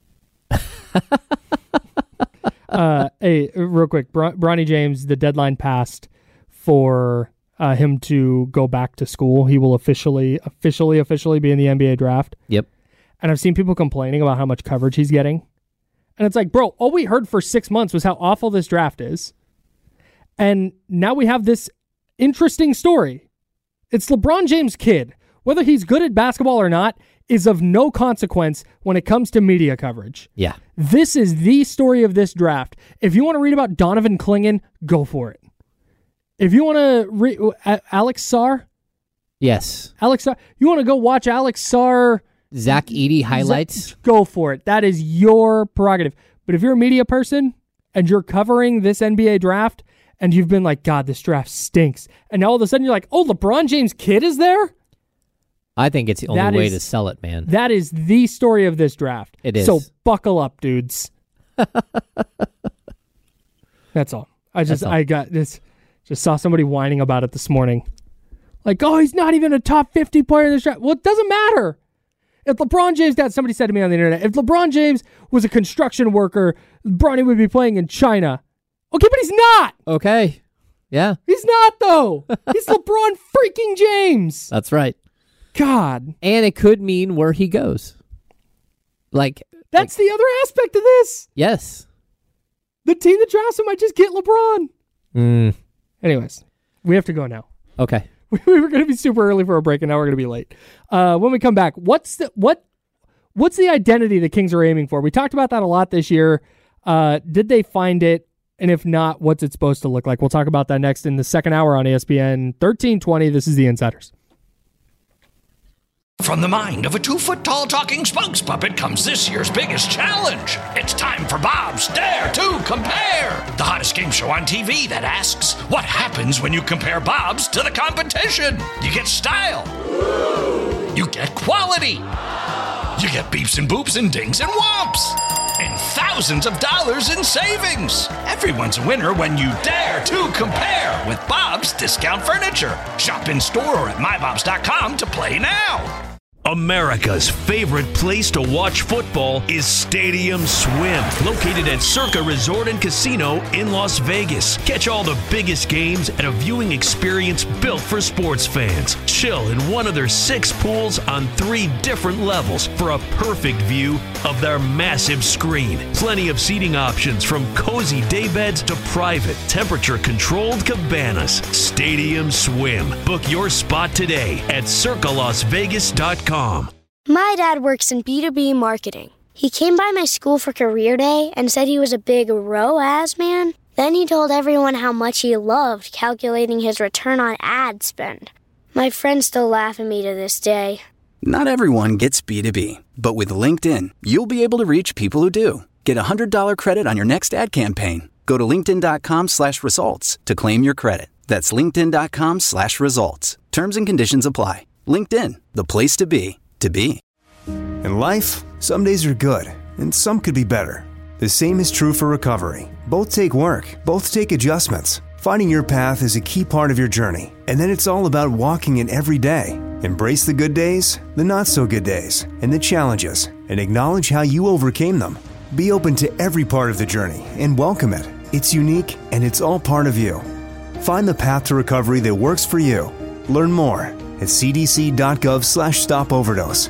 uh, hey, real quick, Bron- Bronny James, the deadline passed for uh, him to go back to school. He will officially, officially, officially be in the N B A draft. Yep. And I've seen people complaining about how much coverage he's getting. And it's like, bro, all we heard for six months was how awful this draft is. And now we have this interesting story. It's LeBron James' kid. Whether he's good at basketball or not, is of no consequence when it comes to media coverage. Yeah. This is the story of this draft. If you want to read about Donovan Clingan, go for it. If you want to read uh, Alex Sarr, yes. Alex Sarr, you want to go watch Alex Sarr, Zach Edey highlights, Zach, go for it. That is your prerogative. But if you're a media person and you're covering this N B A draft and you've been like, God, this draft stinks, and now all of a sudden you're like, oh, LeBron James' kid is there? I think it's the only that way is, to sell it, man. That is the story of this draft. It is. So buckle up, dudes. That's all. I just, all. I got this, just saw somebody whining about it this morning. Like, oh, he's not even a top fifty player in this draft. Well, it doesn't matter. If LeBron James, got somebody said to me on the internet, if LeBron James was a construction worker, Bronny would be playing in China. Okay, but he's not. Okay. Yeah. He's not, though. He's LeBron freaking James. That's right. God. And it could mean where he goes. Like That's like, the other aspect of this. Yes. The team that drafts him might just get LeBron. Mm. Anyways, we have to go now. Okay. We were going to be super early for a break, and now we're going to be late. Uh, when we come back, what's the what? What's the identity the Kings are aiming for? We talked about that a lot this year. Uh, did they find it? And if not, what's it supposed to look like? We'll talk about that next in the second hour on E S P N thirteen twenty. This is The Insiders. From the mind of a two-foot-tall talking spokes puppet comes this year's biggest challenge. It's time for Bob's Dare to Compare, the hottest game show on T V that asks, what happens when you compare Bob's to the competition? You get style. You get quality. You get beeps and boops and dings and whomps. And thousands of dollars in savings. Everyone's a winner when you dare to compare with Bob's Discount Furniture. Shop in store or at my bobs dot com to play now. America's favorite place to watch football is Stadium Swim, located at Circa Resort and Casino in Las Vegas. Catch all the biggest games at a viewing experience built for sports fans. Chill in one of their six pools on three different levels for a perfect view of their massive screen. Plenty of seating options from cozy daybeds to private, temperature-controlled cabanas. Stadium Swim. Book your spot today at circa las vegas dot com. My dad works in B two B marketing. He came by my school for career day and said he was a big R O A S man. Then he told everyone how much he loved calculating his return on ad spend. My friends still laugh at me to this day. Not everyone gets B two B, but with LinkedIn, you'll be able to reach people who do. Get a one hundred dollars credit on your next ad campaign. Go to linkedin.com slash results to claim your credit. That's linkedin.com slash results. Terms and conditions apply. LinkedIn, the place to be, to be. In life, some days are good, and some could be better. The same is true for recovery. Both take work, both take adjustments. Finding your path is a key part of your journey, and then it's all about walking it every day. Embrace the good days, the not-so-good days, and the challenges, and acknowledge how you overcame them. Be open to every part of the journey and welcome it. It's unique, and it's all part of you. Find the path to recovery that works for you. Learn more at cdc.gov slash stop overdose.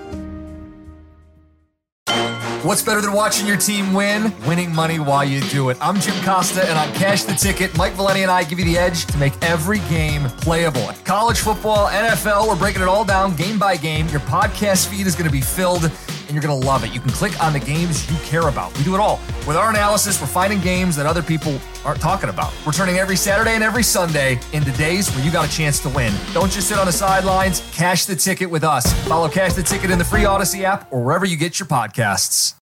What's better than watching your team win? Winning money while you do it. I'm Jim Costa, and on Cash the Ticket, Mike Valeni and I give you the edge to make every game playable. College football, N F L, we're breaking it all down game by game. Your podcast feed is going to be filled, and you're going to love it. You can click on the games you care about. We do it all. With our analysis, we're finding games that other people aren't talking about. We're turning every Saturday and every Sunday into days where you got a chance to win. Don't just sit on the sidelines. Cash the Ticket with us. Follow Cash the Ticket in the free Odyssey app or wherever you get your podcasts.